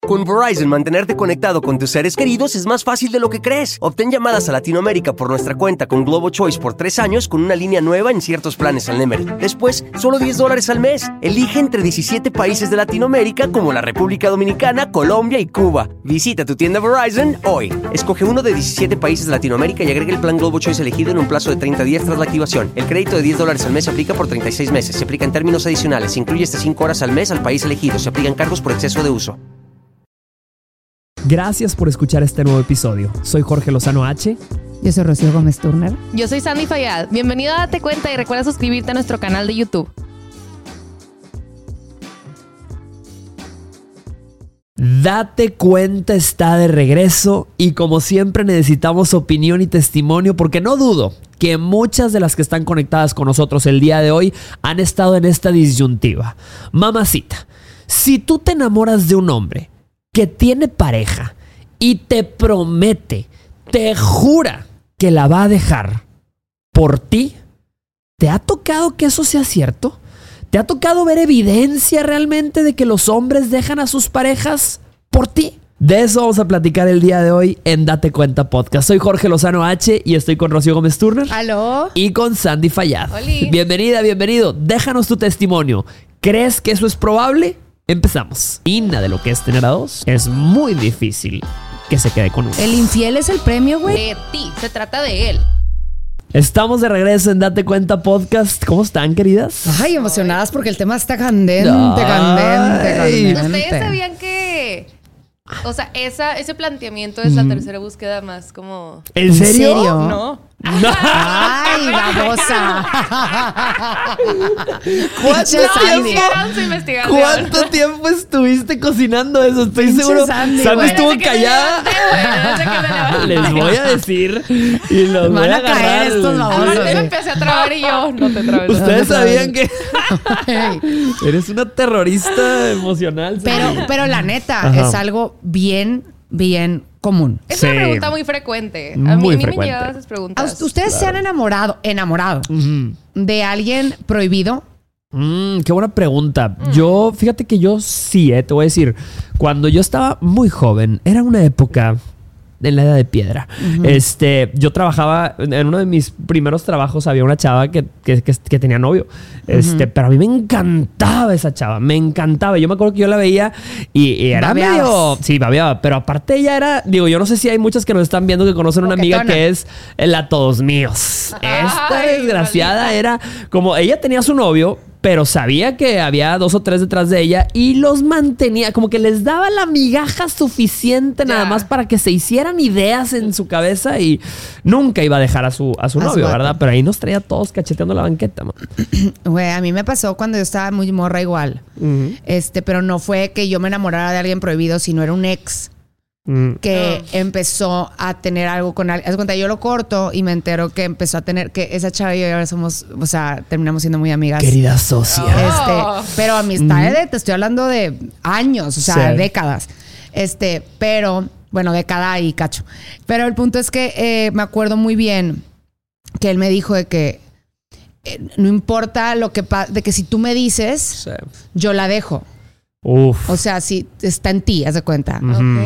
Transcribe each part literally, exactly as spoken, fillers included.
Con Verizon, mantenerte conectado con tus seres queridos es más fácil de lo que crees. Obtén llamadas a Latinoamérica por nuestra cuenta con Globo Choice por tres años con una línea nueva en ciertos planes al Nemery. Después, solo diez dólares al mes. Elige entre diecisiete países de Latinoamérica como la República Dominicana, Colombia y Cuba. Visita tu tienda Verizon hoy. Escoge uno de diecisiete países de Latinoamérica y agrega el plan Globo Choice elegido en un plazo de treinta días tras la activación. El crédito de diez dólares al mes se aplica por treinta y seis meses. Se aplica en términos adicionales. Se incluye hasta cinco horas al mes al país elegido. Se aplican cargos por exceso de uso. Gracias por escuchar este nuevo episodio. Soy Jorge Lozano H. Yo soy Rocío Gómez Turner. Yo soy Sandy Fayad. Bienvenido a Date Cuenta y recuerda suscribirte a nuestro canal de YouTube. Date Cuenta está de regreso y como siempre necesitamos opinión y testimonio porque no dudo que muchas de las que están conectadas con nosotros el día de hoy han estado en esta disyuntiva. Mamacita, si tú te enamoras de un hombre que tiene pareja y te promete, te jura que la va a dejar por ti, ¿te ha tocado que eso sea cierto? ¿Te ha tocado ver evidencia realmente de que los hombres dejan a sus parejas por ti? De eso vamos a platicar el día de hoy en Date Cuenta Podcast. Soy Jorge Lozano H y estoy con Rocío Gómez Turner. ¿Aló? Y con Sandy Fayad. Oli. Bienvenida, bienvenido. Déjanos tu testimonio. ¿Crees que eso es probable? Empezamos. Inna de lo que es tener a dos, es muy difícil que se quede con uno. ¿El infiel es el premio, güey? De ti, se trata de él. Estamos de regreso en Date Cuenta Podcast. ¿Cómo están, queridas? Ay, emocionadas porque el tema está candente, Ay. candente, candente. ¿Ustedes sabían que... O sea, esa, ese planteamiento es la tercera búsqueda más como... ¿En ¿En serio? serio? No. No. Ay, babosa. ¿Cuánto Pinche Sandy. tiempo? Hicieron su investigación. ¿Cuánto tiempo estuviste cocinando eso? Estoy Pinche seguro. Sandy, Sandy güey. estuvo Desde que me callada. levanté, güey, desde que me levanté. Les voy a decir y los Van voy a a caer agarrar. estos babosos. Aparte me Sí. empecé a trabar y yo, no te trabes. Ustedes No, no, sabían no. que Ay. eres una terrorista emocional. Pero, Sandy. pero la neta, Ajá. es algo bien, bien común. Es Sí. una pregunta muy frecuente. A mí, Muy a mí me frecuente. llegan esas ¿A preguntas. us- ¿Ustedes se han enamorado, enamorado Ujú. de alguien prohibido? Mm, qué buena pregunta. Yo, fíjate que yo sí, eh, te voy a decir, cuando yo estaba muy joven, era una época en la edad de piedra. Uh-huh. Este, yo trabajaba, en uno de mis primeros trabajos había una chava que, que, que, que tenía novio. Este, uh-huh. Pero a mí me encantaba esa chava, me encantaba. Yo me acuerdo que yo la veía y, y era Babeabas. medio... Sí, babeaba, pero aparte ella era... Digo, yo no sé si hay muchas que nos están viendo que conocen una amiga Coquetona. que es la Todos Míos. Esta Ay, desgraciada maldita. era como... Ella tenía su novio, pero sabía que había dos o tres detrás de ella y los mantenía, como que les daba la migaja suficiente Ya. nada más para que se hicieran ideas en su cabeza y nunca iba a dejar a su, a su A su novio, vato. ¿verdad? Pero ahí nos traía a todos cacheteando la banqueta, man. Güey, a mí me pasó cuando yo estaba muy morra igual. Uh-huh. Este, pero no fue que yo me enamorara de alguien prohibido, sino era un ex Mm. que Oh. empezó a tener algo con alguien. Haz de cuenta, yo lo corto y me entero que empezó a tener, que esa chava y yo ahora somos, o sea, terminamos siendo muy amigas. Querida socia. Oh. Este, pero amistades de, te estoy hablando de años, o sea, Sí. décadas. Este, pero, bueno, década y cacho. Pero el punto es que eh, me acuerdo muy bien que él me dijo de que eh, no importa lo que pasa, de que si tú me dices, Sí. yo la dejo. Uf. O sea, si está en ti, haz de cuenta. Ujú. Ok.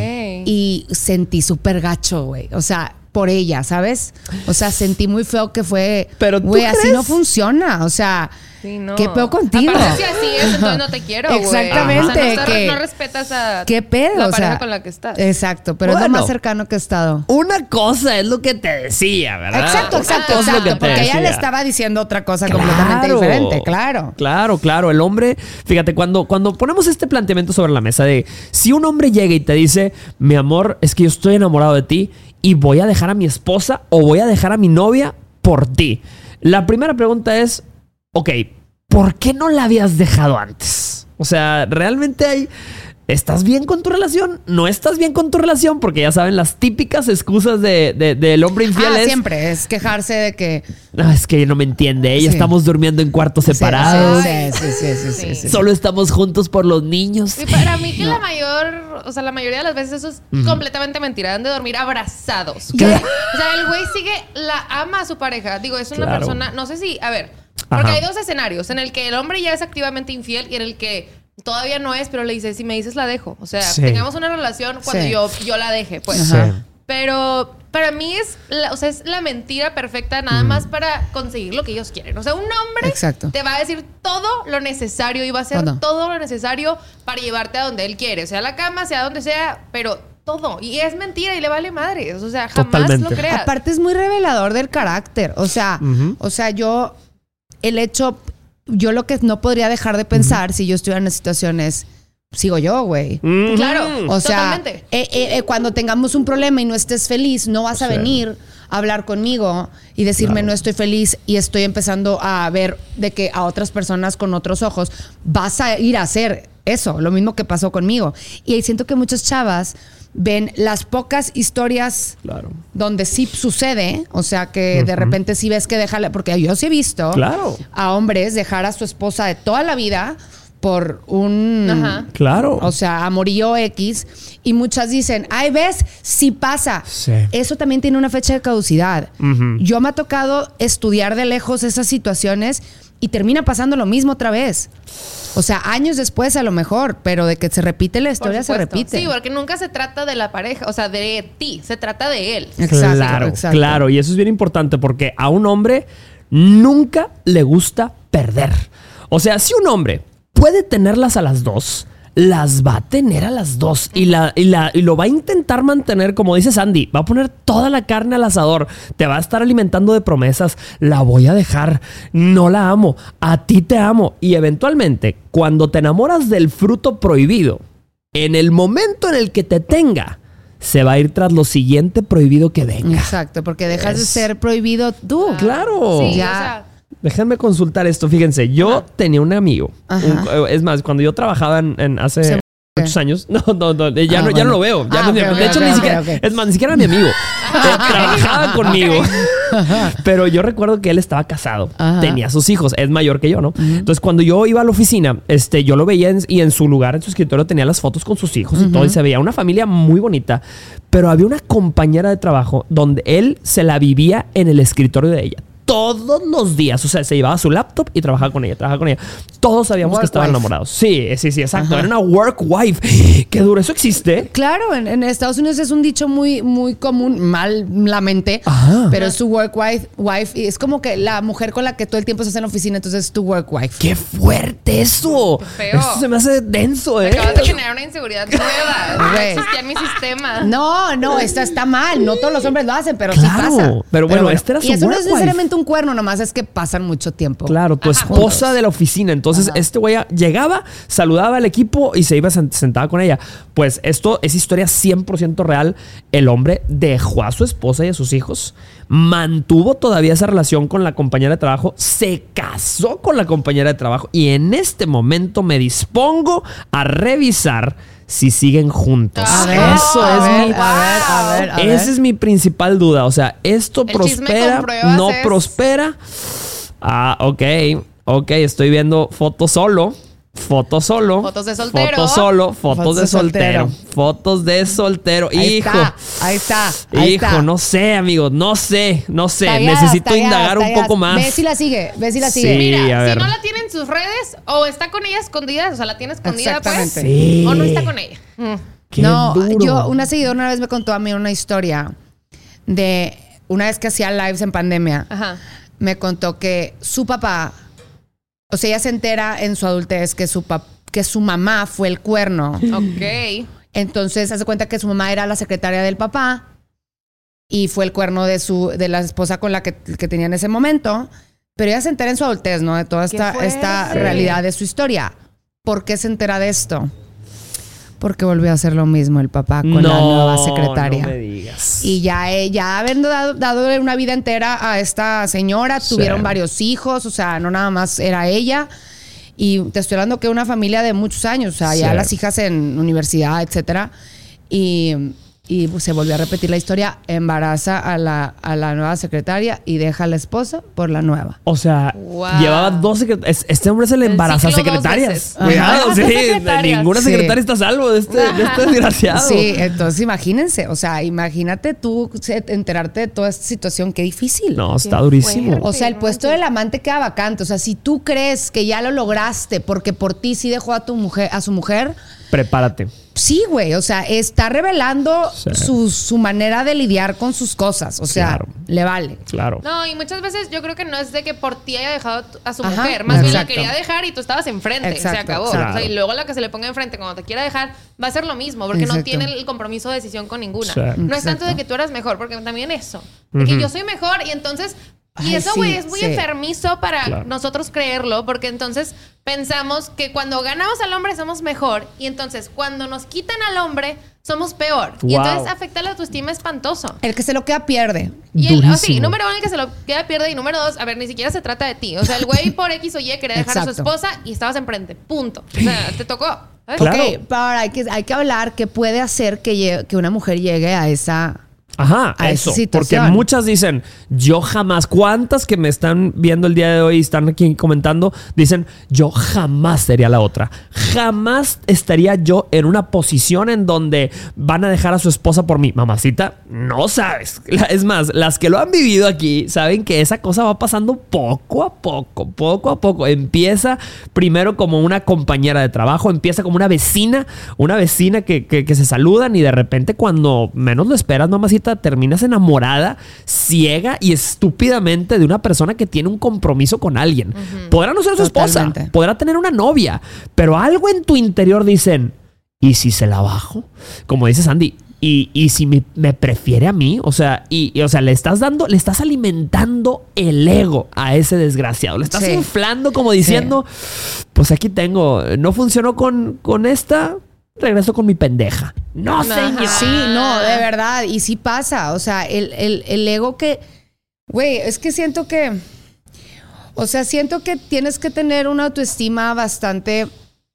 Y sentí súper gacho, güey. O sea, por ella, ¿sabes? O sea, sentí muy feo que fue... Pero ¿tú güey, así crees? no funciona. O sea, Sí, no. ¿qué pedo contigo? Aparte, si así es, entonces no te quiero, güey. Exactamente, O sea, no, estás- que- no respetas a ¿qué pedo? la O pareja sea, con la que estás. Exacto, pero es Bueno. lo más cercano que he estado. Una cosa es lo que te decía, ¿verdad? Exacto, exacto, Una cosa es lo que exacto. te Porque ella le decía. estaba diciendo otra cosa Claro. completamente diferente, claro. Claro, claro. El hombre, fíjate, cuando, cuando ponemos este planteamiento sobre la mesa de si un hombre llega y te dice, mi amor, es que yo estoy enamorado de ti y voy a dejar a mi esposa o voy a dejar a mi novia por ti. La primera pregunta es, ok, ¿por qué no la habías dejado antes? O sea, realmente hay... ¿Estás bien con tu relación? ¿No estás bien con tu relación? Porque ya saben, las típicas excusas de, de- del hombre infiel Ah, es... siempre es quejarse de que... No, es que no me entiende. Ella Sí. estamos durmiendo en cuartos Sí, separados. Sí, sí, sí, sí, sí, sí, sí. Solo estamos juntos por los niños. Y para mí que la mayor, o sea, la mayoría de las veces eso es completamente mentira. Deben de dormir abrazados. Claro. O sea, el güey sigue, la ama a su pareja. Digo, es una Claro. persona, no sé si, a ver, porque Ajá. hay dos escenarios, en el que el hombre ya es activamente infiel y en el que todavía no es, pero le dice, si me dices la dejo. O sea, Sí. tengamos una relación cuando Sí. yo, yo la deje, pues. Sí. Pero para mí es la, o sea, es la mentira perfecta nada Mm. más para conseguir lo que ellos quieren. O sea, un hombre Exacto. te va a decir todo lo necesario y va a hacer Todo. todo lo necesario para llevarte a donde él quiere. Sea a la cama, sea donde sea, pero todo. Y es mentira y le vale madres. O sea, jamás Totalmente. lo creas. Aparte es muy revelador del carácter. O sea, Ujú. o sea, yo, el hecho, yo lo que no podría dejar de pensar si yo estuviera en una situación es, sigo yo, güey. Ujú. Claro. O sea, Totalmente. eh, eh, eh, cuando tengamos un problema y no estés feliz, no vas a Sí. venir a hablar conmigo y decirme Claro. no estoy feliz y estoy empezando a ver de que a otras personas con otros ojos vas a ir a hacer eso, lo mismo que pasó conmigo. Y siento que muchas chavas ven las pocas historias Claro. donde sí sucede, o sea que de repente sí ves que deja, porque yo sí he visto Claro. a hombres dejar a su esposa de toda la vida por un, Ajá. Claro. o sea, amorío X, y muchas dicen, ay, ves, sí pasa. Sí. Eso también tiene una fecha de caducidad. Ujú. Yo me ha tocado estudiar de lejos esas situaciones y termina pasando lo mismo otra vez. O sea, años después a lo mejor, pero de que se repite la Por historia, se supuesto. repite. Sí, porque nunca se trata de la pareja, o sea, de ti, se trata de él. Exacto, claro, exacto. claro. Y eso es bien importante porque a un hombre nunca le gusta perder. O sea, si un hombre puede tenerlas a las dos, las va a tener a las dos. Y, la, y, la, y lo va a intentar mantener, como dice Sandy, va a poner toda la carne al asador. Te va a estar alimentando de promesas. La voy a dejar. No la amo. A ti te amo. Y eventualmente, cuando te enamoras del fruto prohibido, en el momento en el que te tenga, se va a ir tras lo siguiente prohibido que venga. Exacto, porque dejas de Es- ser prohibido tú. Claro. Sí, Ya. o sea, Déjenme consultar esto. Fíjense, yo tenía un amigo. Ajá. un- es más, cuando yo trabajaba en, en hace Se- muchos años. No, no, no. Ya, Ah, no, ya bueno. no lo veo. Ya Ah, no- ok, de ok, hecho, ok, ni ok, siquiera. ok. Es más, ni siquiera era mi amigo. Eh, trabajaba conmigo. Pero yo recuerdo que él estaba casado. Ajá. Tenía sus hijos. Es mayor que yo, ¿no? Entonces, cuando yo iba a la oficina, este, yo lo veía en- y en su lugar, en su escritorio, tenía las fotos con sus hijos y todo. Y se veía una familia muy bonita. Pero había una compañera de trabajo donde él se la vivía en el escritorio de ella. Todos los días, o sea, se llevaba su laptop y trabajaba con ella, trabajaba con ella. Todos sabíamos Work que estaban wife. enamorados. Sí, sí, sí, exacto. Era una work wife. Qué duro, ¿eso existe? Claro, en, en Estados Unidos es un dicho muy, muy común, malamente, Ajá. pero es tu work wife, wife, y es como que la mujer con la que todo el tiempo estás en la oficina, entonces es tu work wife. ¡Qué fuerte eso! Qué feo. Eso se me hace denso, ¿eh? acabas de generar una inseguridad nueva. No Güey. existía en mi sistema. No, no, esta está mal. No todos los hombres lo hacen, pero sí Claro, pasa. pero bueno, este era su Y eso no work es wife. necesariamente un cuerno, nomás es que pasan mucho tiempo. Claro, tu Ajá. esposa de la oficina. Entonces, este güey llegaba, saludaba al equipo y se iba sent- sentaba con ella. Pues esto es historia cien por ciento real. El hombre dejó a su esposa y a sus hijos, mantuvo todavía esa relación con la compañera de trabajo, se casó con la compañera de trabajo y en este momento me dispongo a revisar si siguen juntos. A ver, Eso a es ver, mi... a ver, a ver, a ver. Esa es mi principal duda. O sea, esto El chisme prospera, con pruebas no es- prospera. Ah, ok. Ok, estoy viendo fotos solo. Fotos solo. Fotos de soltero. Fotos solo. Fotos, Fotos de de soltero. soltero. Fotos de soltero. Ahí Hijo. está, ahí está, ahí Hijo, está. no sé, amigos. No sé, no sé. Tagueadas, Necesito tagueadas, indagar un tagueadas. poco más. Ve si la sigue, ve si la Sí. sigue. Mira, a ver. si no la tiene en sus redes, o está con ella escondida, o sea, la tiene escondida, pues. Exactamente. Sí. O no está con ella. Mm. Qué No, duro. yo, una seguidora una vez me contó a mí una historia de una vez que hacía lives en pandemia. Ajá. Me contó que su papá, o sea, ella se entera en su adultez que su, pap- que su mamá fue el cuerno. Ok. Entonces, hace cuenta que su mamá era la secretaria del papá y fue el cuerno de su de la esposa con la que, que tenía en ese momento. Pero ella se entera en su adultez, ¿no? De toda ¡Qué esta, fuerte! esta realidad de su historia. ¿Por qué se entera de esto? Porque volvió a hacer lo mismo el papá con la nueva secretaria. No me digas. Y ya, eh, ya habiendo dado, dado una vida entera a esta señora, Sí. tuvieron varios hijos, o sea, no nada más era ella. Y te estoy hablando que una familia de muchos años, o sea, ya Sí. las hijas en universidad, etcétera. Y, Y pues, se volvió a repetir la historia, embaraza a la, a la nueva secretaria y deja a la esposa por la nueva. O sea, Wow. llevaba dos secretarias. Este hombre se le El embaraza a ciclo dos secretarias. veces. Cuidado, Ajá. sí. Secretarias. Ninguna Sí. secretaria está a salvo de este, de este desgraciado. Sí, entonces imagínense, o sea, imagínate tú se- enterarte de toda esta situación, qué difícil. No, está Qué durísimo. fuerte. O sea, el no puesto manches. del amante queda vacante. O sea, si tú crees que ya lo lograste porque por ti sí dejó a tu mujer, a su mujer, Prepárate. sí, güey. O sea, está revelando Sí. su, su manera de lidiar con sus cosas. O sea, Claro. le vale. Claro. No, y muchas veces yo creo que no es de que por ti haya dejado a su Ajá, mujer. Más bien la exacto. quería dejar y tú estabas enfrente. Exacto, se acabó. exacto. O sea, y luego la que se le ponga enfrente cuando te quiera dejar va a ser lo mismo. Porque no Exacto. tiene el compromiso de decisión con ninguna. Sí. No es tanto Exacto. de que tú eras mejor, porque también eso. De que Ujú. yo soy mejor y entonces... Y Ay, eso, sí, güey, es muy sí. enfermizo para Claro. nosotros creerlo, porque entonces pensamos que cuando ganamos al hombre somos mejor, y entonces cuando nos quitan al hombre somos peor. Y Wow. entonces afecta la autoestima espantoso. El que se lo queda pierde. Y el, oh, sí, Durísimo. número uno, el que se lo queda pierde. Y número dos, a ver, ni siquiera se trata de ti. O sea, el güey por X o Y quería dejar a su Exacto. esposa y estabas enfrente. Punto. O sea, te tocó. ¿sabes? Claro. Ok, pero ahora hay que, hay que hablar qué puede hacer que, llegue- que una mujer llegue a esa... Ajá, a eso. esa situación. Porque muchas dicen, yo jamás. ¿Cuántas que me están viendo el día de hoy y están aquí comentando? Dicen, yo jamás sería la otra. Jamás estaría yo en una posición en donde van a dejar a su esposa por mí. Mamacita, no sabes. La- Es más, las que lo han vivido aquí saben que esa cosa va pasando poco a poco, poco a poco. Empieza primero como una compañera de trabajo, empieza como una vecina, una vecina que, que, que se saludan y de repente cuando menos lo esperas, mamacita, terminas enamorada, ciega y estúpidamente de una persona que tiene un compromiso con alguien. Podrá no ser su esposa, Totalmente. podrá tener una novia, pero algo en tu interior dicen, ¿y si se la bajo? Como dice Sandy, ¿y, y si me, me prefiere a mí? O sea, y, y, o sea, le estás dando, le estás alimentando el ego a ese desgraciado. Le estás Sí. inflando como diciendo, pues aquí tengo, no funcionó con, con esta, regreso con mi pendeja. No, Ajá. señor. Sí, no, de verdad. Y sí pasa. O sea, el, el, el ego que... Güey, es que siento que... O sea, siento que tienes que tener una autoestima bastante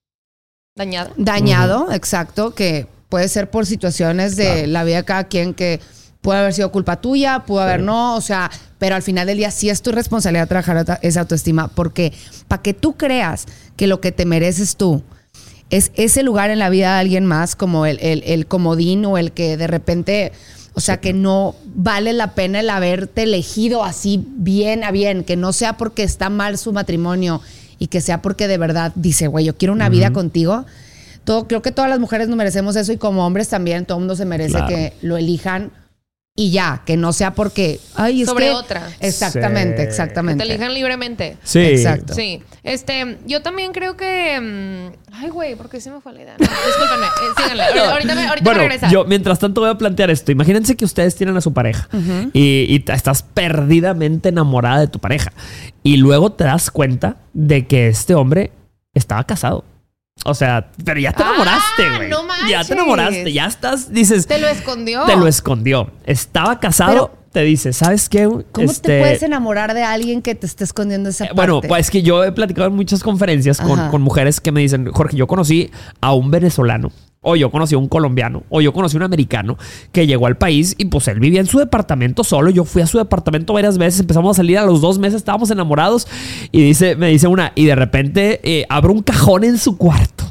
Dañada. dañado, exacto, que puede ser por situaciones de Claro. la vida de cada quien que puede haber sido culpa tuya, pudo haber no, o sea, pero al final del día sí es tu responsabilidad trabajar ota- esa autoestima, porque para que tú creas que lo que te mereces tú es ese lugar en la vida de alguien más, como el, el, el comodín o el que de repente, o sea, que no vale la pena el haberte elegido así bien a bien, que no sea porque está mal su matrimonio y que sea porque de verdad dice, güey, yo quiero una vida contigo. Todo, creo que todas las mujeres nos merecemos eso y como hombres también, todo el mundo se merece Claro. que lo elijan y ya, que no sea porque, ay, es Sobre que- otra. Exactamente, Sí. Que exactamente. te elijan libremente. Sí. Exacto. Sí, este, yo también creo que... mm, ay, güey, ¿por qué se me fue la idea? No, discúlpenme, eh, síganle. Ahorita, ahorita me, ahorita Bueno, me regresa. yo mientras tanto voy a plantear esto. Imagínense que ustedes tienen a su pareja y, y t- estás perdidamente enamorada de tu pareja y luego te das cuenta de que este hombre estaba casado. O sea, pero ya te Ah, enamoraste, güey. no ya manches. te enamoraste, ya estás, dices, Te lo escondió. te lo escondió. Estaba casado, Pero- te dice, ¿sabes qué? ¿Cómo Este, te puedes enamorar de alguien que te esté escondiendo esa eh, parte? Bueno, pues es que yo he platicado en muchas conferencias con, Ajá. con mujeres que me dicen, Jorge, yo conocí a un venezolano, o yo conocí a un colombiano, o yo conocí a un americano que llegó al país y pues él vivía en su departamento solo. Yo fui a su departamento varias veces, empezamos a salir a los dos meses, estábamos enamorados y dice, me dice una, y de repente eh, abro un cajón en su cuarto.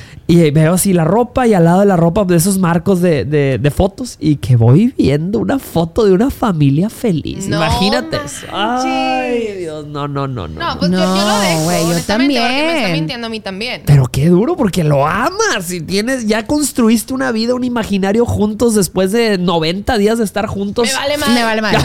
Y veo así la ropa y al lado de la ropa de esos marcos de, de- de fotos y que voy viendo una foto de una familia feliz. No Imagínate manches. eso. Ay, Dios, no, no, no, no. No, pues yo, yo lo No, dejo, güey, yo honestamente, porque me está también. mintiendo a mí también. Pero qué duro porque lo amas y tienes, ya construiste una vida, un imaginario juntos después de noventa días de estar juntos. Me vale madre. Me vale madre.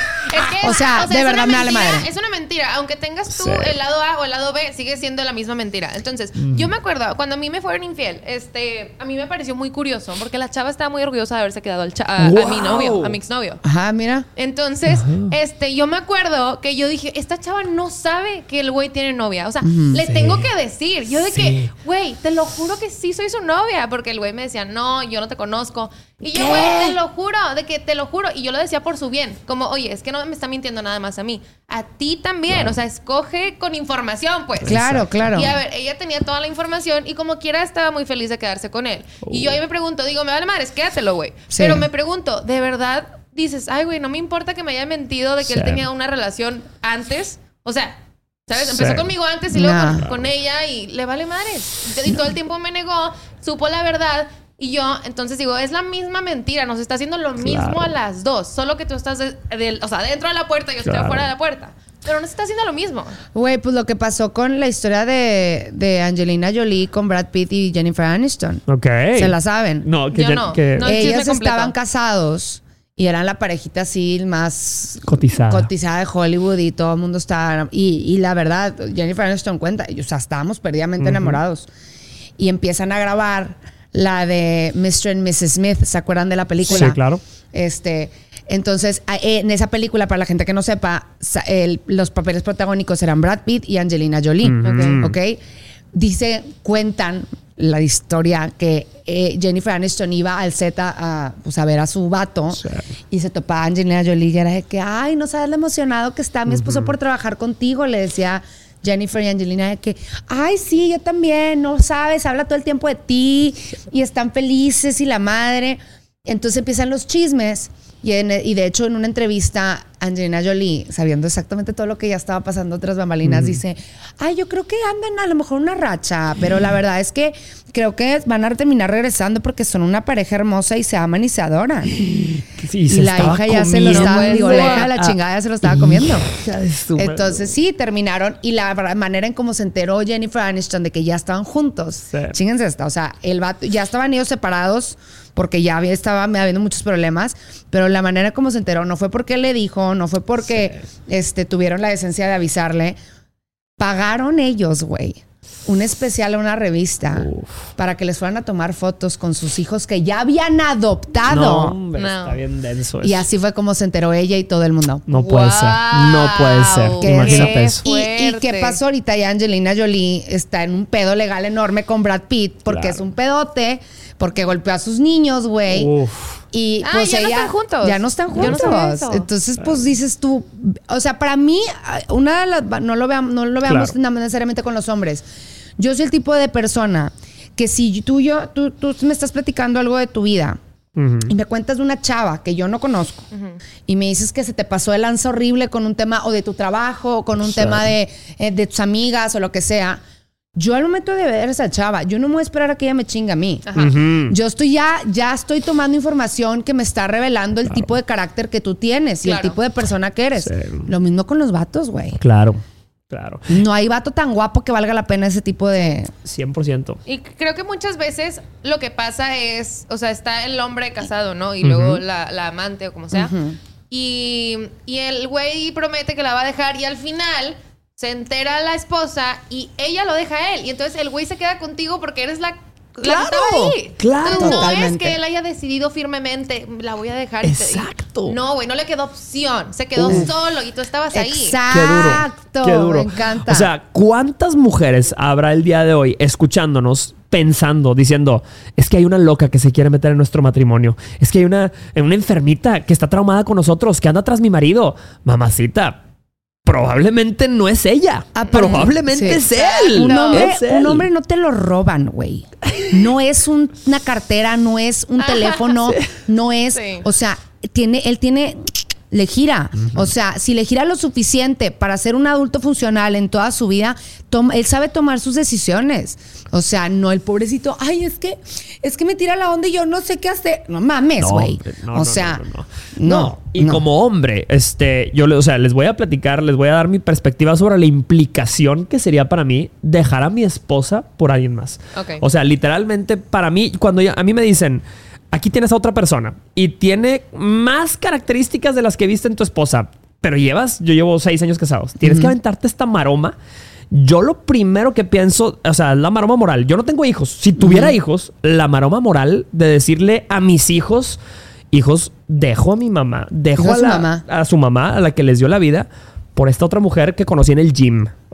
Es que, O sea, de es verdad una me vale mentira, madre. Es una mentira. Aunque tengas tú Sí. el lado A o el lado B, sigue siendo la misma mentira. Entonces, yo me acuerdo, cuando a mí me fueron infiel, este, a mí me pareció muy curioso, porque la chava estaba muy orgullosa de haberse quedado al cha- a, a Wow. mi novio, a mi exnovio. Ajá, mira. Entonces, este, yo me acuerdo que yo dije, esta chava no sabe que el güey tiene novia. O sea, le tengo que decir. Yo de Sí. que, güey, te lo juro que sí soy su novia. Porque el güey me decía, no, yo no te conozco. Y yo, güey, te lo juro, de que te lo juro. Y yo lo decía por su bien. Como, oye, es que no me está mintiendo nada más a mí. A ti también. Claro. O sea, escoge con información, pues. Claro, Exacto. claro. Y a ver, ella tenía toda la información y como quiera estaba muy feliz de quedarse con él. Uh. Y yo ahí me pregunto, digo, me vale madres, quédatelo, güey. Sí. Pero me pregunto, ¿de verdad dices, ay, güey, no me importa que me haya mentido de que sí. él tenía una relación antes? O sea... ¿Sabes? Empezó sí. conmigo antes y luego nah. con, con ella y le vale madres. Y todo el tiempo me negó, supo la verdad. Y yo, entonces digo, es la misma mentira. Nos está haciendo lo claro. mismo a las dos. Solo que tú estás, de, de, o sea, dentro de la puerta y yo claro. estoy afuera de la puerta. Pero no se está haciendo lo mismo. Güey, pues lo que pasó con la historia de, de Angelina Jolie con Brad Pitt y Jennifer Aniston. Ok. ¿Se la saben? No, que... Yo no. Que... no Ellas estaban casados... Y eran la parejita así más cotizada. cotizada de Hollywood y todo el mundo estaba... Y, y la verdad, Jennifer Aniston cuenta, o sea, estábamos perdidamente uh-huh. enamorados. Y empiezan a grabar la de mister and missus Smith. ¿Se acuerdan de la película? Sí, claro. Este, entonces, en esa película, para la gente que no sepa, el, los papeles protagónicos eran Brad Pitt y Angelina Jolie. Uh-huh. ¿Ok? Dice, cuentan la historia que eh, Jennifer Aniston iba al set a, a, pues, a ver a su vato sí. y se topaba a Angelina Jolie y era de que, ay, no sabes lo emocionado que está mi esposo uh-huh. por trabajar contigo, le decía Jennifer y Angelina de que, ay, sí, yo también, no sabes, habla todo el tiempo de ti y están felices y la madre. Entonces empiezan los chismes y, en, y de hecho en una entrevista Angelina Jolie, sabiendo exactamente todo lo que ya estaba pasando tras bambalinas, mm. dice, ay, yo creo que andan a lo mejor una racha, pero la verdad es que creo que van a terminar regresando porque son una pareja hermosa y se aman y se adoran. Sí, y se la hija ya se lo estaba, digo, la hija de la chingada ya se lo estaba comiendo. Entonces sí, terminaron y la manera en cómo se enteró Jennifer Aniston de que ya estaban juntos, sí. Chíguense esta, o sea, el vato, ya estaban ellos separados porque ya había, estaba habiendo muchos problemas, pero la manera como se enteró no fue porque le dijo, no fue porque sí. este, tuvieron la decencia de avisarle. Pagaron ellos, güey, un especial a una revista Uf. para que les fueran a tomar fotos con sus hijos que ya habían adoptado. No, hombre, no. Está bien denso eso. Y así fue como se enteró ella y todo el mundo. No wow. puede ser, no puede ser. ¿Qué Imagínate eso. Y, ¿Y qué pasó ahorita? Ya Angelina Jolie está en un pedo legal enorme con Brad Pitt porque claro. es un pedote, porque golpeó a sus niños, güey. Y ah, pues ya ella, no están juntos. Ya no están juntos. No Entonces, pues dices tú, o sea, para mí, una de las, no lo veamos, no lo veamos claro. necesariamente con los hombres. Yo soy el tipo de persona que si tú, yo, tú, tú me estás platicando algo de tu vida uh-huh. y me cuentas de una chava que yo no conozco uh-huh. y me dices que se te pasó de lanza horrible con un tema o de tu trabajo o con un sí. tema de, eh, de tus amigas o lo que sea. Yo al momento de ver a esa chava, yo no me voy a esperar a que ella me chingue a mí. Uh-huh. Yo estoy ya, ya estoy tomando información que me está revelando el claro. tipo de carácter que tú tienes claro. y el tipo de persona que eres. Sí. Lo mismo con los vatos, güey. Claro, claro. No hay vato tan guapo que valga la pena ese tipo de... cien por ciento. Y creo que muchas veces lo que pasa es, o sea, está el hombre casado, ¿no? Y uh-huh. luego la, la amante o como sea. Uh-huh. Y, y el güey promete que la va a dejar y al final... se entera la esposa y ella lo deja a él. Y entonces el güey se queda contigo porque eres la... Claro, la que estaba ahí. Claro. Entonces, no totalmente. es que él haya decidido firmemente, la voy a dejar. Exacto. Y te, y, no, güey, no le quedó opción. Se quedó Uf. solo y tú estabas ahí. Exacto. Qué duro. Qué duro. Me encanta. O sea, ¿cuántas mujeres habrá el día de hoy escuchándonos pensando, diciendo, es que hay una loca que se quiere meter en nuestro matrimonio? Es que hay una, una enfermita que está traumada con nosotros, que anda tras mi marido. Mamacita, probablemente no es ella. Aparte, probablemente sí. es él. Un hombre, es él. Un hombre no te lo roban, güey. No es un, una cartera, no es un teléfono, sí. no es... Sí. O sea, tiene, él tiene... Le gira. Uh-huh. O sea, si le gira lo suficiente para ser un adulto funcional en toda su vida, toma, él sabe tomar sus decisiones. O sea, no el pobrecito, ay, es que es que me tira la onda y yo no sé qué hacer. No mames, güey. No, no, o no, sea, no. no, no. no. Y no. como hombre, este, yo, o sea, les voy a platicar, les voy a dar mi perspectiva sobre la implicación que sería para mí dejar a mi esposa por alguien más. Okay. O sea, literalmente para mí, cuando ya, a mí me dicen, aquí tienes a otra persona y tiene más características de las que viste en tu esposa, pero llevas, yo llevo seis años casados, tienes uh-huh. que aventarte esta maroma. Yo lo primero que pienso, o sea, la maroma moral. Yo no tengo hijos. Si tuviera uh-huh. hijos, la maroma moral de decirle a mis hijos, hijos, dejo a mi mamá, dejo a, la, mamá? a su mamá, a la que les dio la vida, por esta otra mujer que conocí en el gym.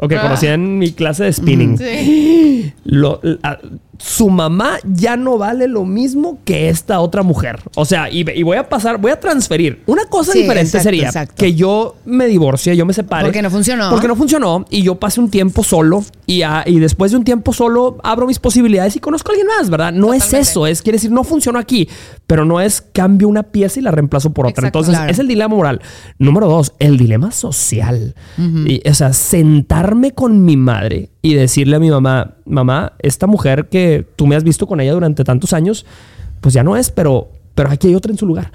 o que Ah. conocí en mi clase de spinning. Sí. Lo- la- su mamá ya no vale lo mismo que esta otra mujer. O sea, y, y voy a pasar, voy a transferir. Una cosa Sí, diferente exacto, sería exacto. que yo me divorcie, yo me separe. Porque no funcionó. Porque no funcionó y yo pase un tiempo solo y, a- y después de un tiempo solo abro mis posibilidades y conozco a alguien más, ¿verdad? No Totalmente. es eso, es quiere decir, no funcionó aquí, pero no es cambio una pieza y la reemplazo por otra. Exacto. Entonces, Claro. es el dilema moral. Número dos, el dilema social. Y, o sea, sentarme con mi madre y decirle a mi mamá, mamá, esta mujer que tú me has visto con ella durante tantos años, pues ya no es, pero, pero aquí hay otra en su lugar.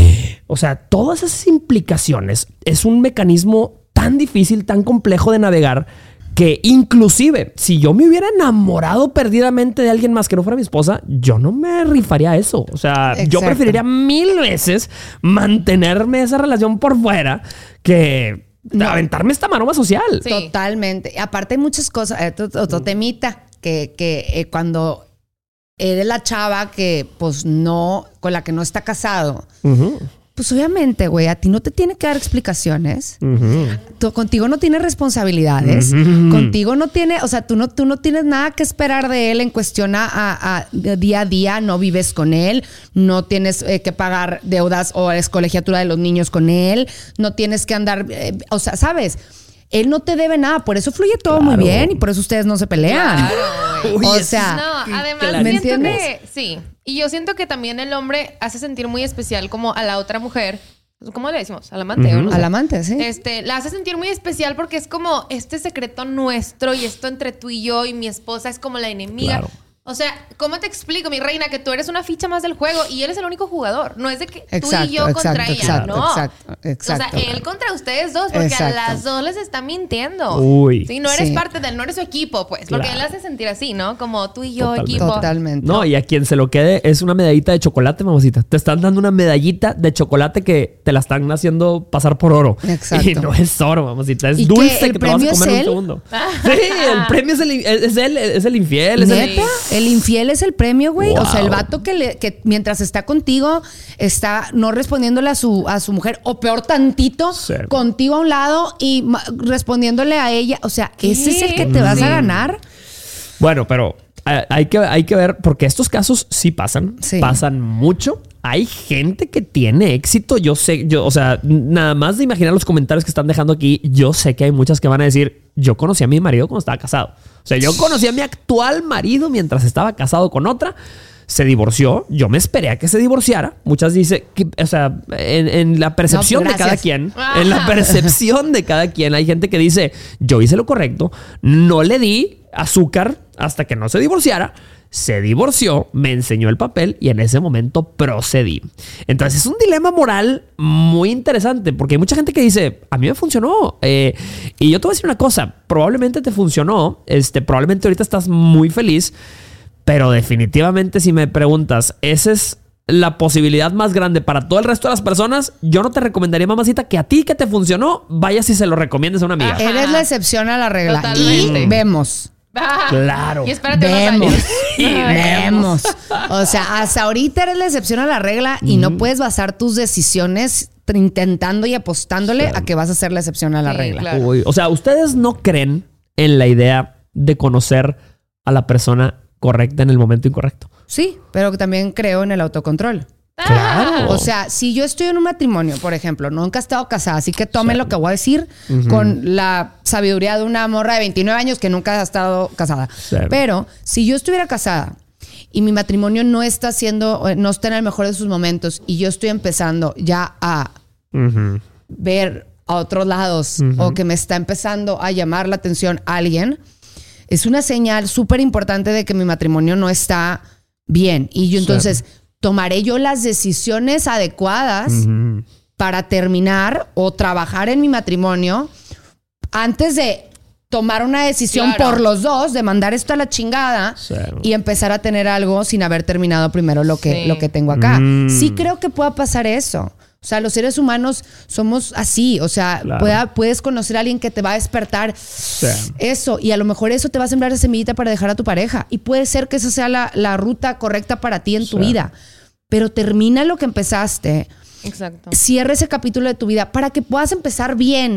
O sea, todas esas implicaciones es un mecanismo tan difícil, tan complejo de navegar, que inclusive si yo me hubiera enamorado perdidamente de alguien más que no fuera mi esposa, yo no me rifaría eso. O sea, yo Exacto. preferiría mil veces mantenerme esa relación por fuera que No. aventarme esta maroma social. Sí. Totalmente. Aparte hay muchas cosas. eh, Otro, otro temita que, que eh, cuando eres la chava que pues no, con la que no está casado, Ujú, pues obviamente, güey, a ti no te tiene que dar explicaciones. ujú. Tú- contigo no tiene responsabilidades. Ujú. Contigo no tiene, o sea, tú no, tú no tienes nada que esperar de él en cuestión a, a- a- de día a día. No vives con él, no tienes eh, que pagar deudas o es colegiatura de los niños con él, no tienes que andar, eh, o sea, ¿sabes? Él no te debe nada, por eso fluye todo muy Claro. bien y por eso ustedes no se pelean. Claro, güey. O Uy, sea, No, además claro. ¿me siento entiendes? que sí. Y yo siento que también el hombre hace sentir muy especial como a la otra mujer. ¿Cómo le decimos? Al amante, ¿o no? al amante, sí. Este, la hace sentir muy especial porque es como este secreto nuestro y esto entre tú y yo y mi esposa es como la enemiga. Claro. O sea, ¿cómo te explico, mi reina, que tú eres una ficha más del juego y él es el único jugador? No es de que tú Exacto, y yo contra exacto, ella, exacto, no. exacto, exacto. O sea, él contra ustedes dos porque Exacto. a las dos les está mintiendo. Uy. Sí, no eres Sí. parte de él, no eres su equipo, pues. Porque Claro. él hace sentir así, ¿no? Como tú y yo, Totalmente. equipo. Totalmente. No, y a quien se lo quede es una medallita de chocolate, mamacita. Te están dando una medallita de chocolate que te la están haciendo pasar por oro. Exacto. Y no es oro, mamacita. Es ¿Y dulce qué, el que te vas a premio es comer en un él? segundo. Sí, el premio es el, es el, es el infiel. Es el, ¿Neta? El infiel es el premio, güey. O sea, el Wow. vato que, le, que mientras está contigo está no respondiéndole a su, a su mujer o peor tantito Sí. contigo a un lado y ma- respondiéndole a ella. O sea, ese es el que te vas Sí. a ganar. Bueno, pero eh, hay que, hay que ver, porque estos casos sí pasan, Sí. pasan mucho. Hay gente que tiene éxito. Yo sé, yo, o sea, nada más de imaginar los comentarios que están dejando aquí, yo sé que hay muchas que van a decir, yo conocí a mi marido cuando estaba casado. O sea, yo conocí a mi actual marido mientras estaba casado con otra. Se divorció. Yo me esperé a que se divorciara. Muchas dicen, que, o sea, en, en la percepción No, de cada gracias. quien, en la percepción de cada quien, hay gente que dice, yo hice lo correcto, no le di azúcar hasta que no se divorciara. Se divorció, me enseñó el papel y en ese momento procedí. Entonces es un dilema moral muy interesante porque hay mucha gente que dice, a mí me funcionó. Eh, y yo te voy a decir una cosa, probablemente te funcionó, este, probablemente ahorita estás muy feliz, pero definitivamente si me preguntas, esa es la posibilidad más grande para todo el resto de las personas, yo no te recomendaría, mamacita, que a ti que te funcionó, vayas y se lo recomiendes a una amiga. Ajá. Eres la excepción a la regla. Totalmente. Y vemos. Ah, Claro. Y espérate unos Vemos. años. Vemos. O sea, hasta ahorita eres la excepción a la regla y no puedes basar tus decisiones tr- intentando y apostándole Sí. a que vas a ser la excepción a la Sí, regla. claro. Uy, o sea, ¿ustedes no creen en la idea de conocer a la persona correcta en el momento incorrecto? Sí, pero también creo en el autocontrol. Claro. O sea, si yo estoy en un matrimonio, por ejemplo, nunca he estado casada, así que tomen lo que voy a decir con la sabiduría de una morra de veintinueve años que nunca ha estado casada. Sí. Pero si yo estuviera casada y mi matrimonio no está haciendo, no está en el mejor de sus momentos y yo estoy empezando ya a Ujú. ver a otros lados Ujú. o que me está empezando a llamar la atención alguien, es una señal súper importante de que mi matrimonio no está bien. Y yo Sí. entonces tomaré yo las decisiones adecuadas Ujú. para terminar o trabajar en mi matrimonio antes de tomar una decisión Claro. por los dos, de mandar esto a la chingada Sí. y empezar a tener algo sin haber terminado primero lo que, Sí. lo que tengo acá. Mm. Sí creo que pueda pasar eso. O sea, los seres humanos somos así. O sea, Claro. pueda- puedes conocer a alguien que te va a despertar eso. Y a lo mejor eso te va a sembrar esa semillita para dejar a tu pareja. Y puede ser que esa sea la, la ruta correcta para ti en tu Sí. vida. Pero termina lo que empezaste. Exacto. Cierra ese capítulo de tu vida para que puedas empezar bien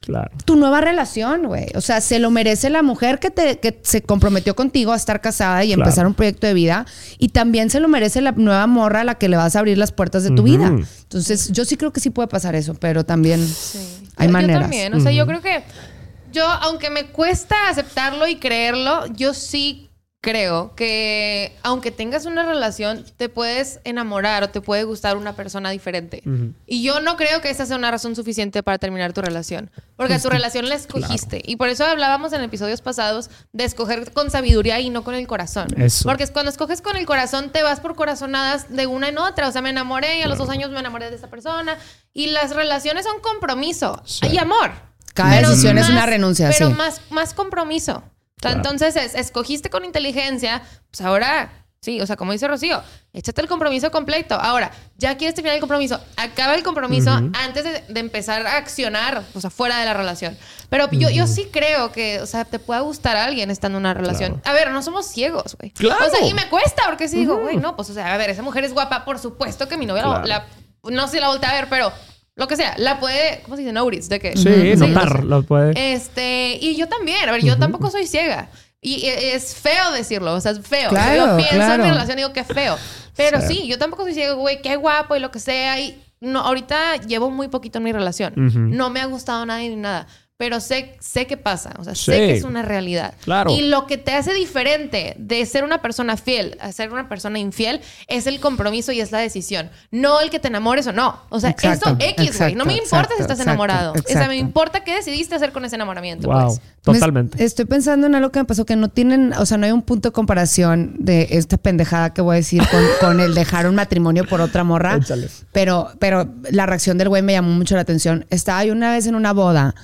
Claro. Tu nueva relación, güey. O sea, se lo merece la mujer que, te, que se comprometió contigo a estar casada y claro. empezar un proyecto de vida. Y también se lo merece la nueva morra a la que le vas a abrir las puertas de tu uh-huh. vida. Entonces, yo sí creo que sí puede pasar eso, pero también sí. hay yo, maneras. Yo también. O sea, uh-huh. yo creo que yo, aunque me cuesta aceptarlo y creerlo, yo sí creo que aunque tengas una relación, te puedes enamorar o te puede gustar una persona diferente. Uh-huh. Y yo no creo que esa sea una razón suficiente para terminar tu relación. Porque Justo. tu relación la escogiste. Claro. Y por eso hablábamos en episodios pasados de escoger con sabiduría y no con el corazón. Eso. Porque cuando escoges con el corazón, te vas por corazonadas de una en otra. O sea, me enamoré y a los dos años me enamoré de esta persona. Y las relaciones son compromiso sí. y amor. Cada pero decisión más, es una renuncia. Pero sí. más, más compromiso. Claro. Entonces, es, escogiste con inteligencia, pues ahora, sí, o sea, como dice Rocío, échate el compromiso completo. Ahora, ya quieres terminar el compromiso, acaba el compromiso uh-huh. antes de, de empezar a accionar, o sea, fuera de la relación. Pero uh-huh. yo, yo sí creo que, o sea, te pueda gustar a alguien estando en una relación. Claro. A ver, no somos ciegos, güey. Claro. O sea, y me cuesta, porque sí uh-huh. digo, güey, no, pues, o sea, a ver, esa mujer es guapa, por supuesto que mi novia claro. la, la, no sé si la voltea a ver, pero... Lo que sea, la puede... ¿Cómo se dice? Notice. ¿De qué? Sí, uh-huh. notar. Lo puede. Este... Y yo también. A ver, yo uh-huh. tampoco soy ciega. Y es feo decirlo. O sea, es feo. Claro, yo pienso claro. en mi relación y digo que es feo. Pero sí. sí, yo tampoco soy ciega. Güey, qué guapo y lo que sea. Y no, ahorita llevo muy poquito en mi relación. Uh-huh. No me ha gustado nada ni nada. Pero sé, sé qué pasa. O sea, sí. sé que es una realidad. Claro. Y lo que te hace diferente de ser una persona fiel a ser una persona infiel es el compromiso y es la decisión. No el que te enamores o no. O sea, exacto, eso X, güey. No me importa exacto, si estás exacto, enamorado. exacto. O sea, me importa qué decidiste hacer con ese enamoramiento. Wow. Pues. Totalmente. Me estoy pensando en algo que me pasó que no tienen... O sea, no hay un punto de comparación de esta pendejada que voy a decir con, con el dejar un matrimonio por otra morra. Échale. Pero, pero la reacción del güey me llamó mucho la atención. Estaba yo una vez en una boda...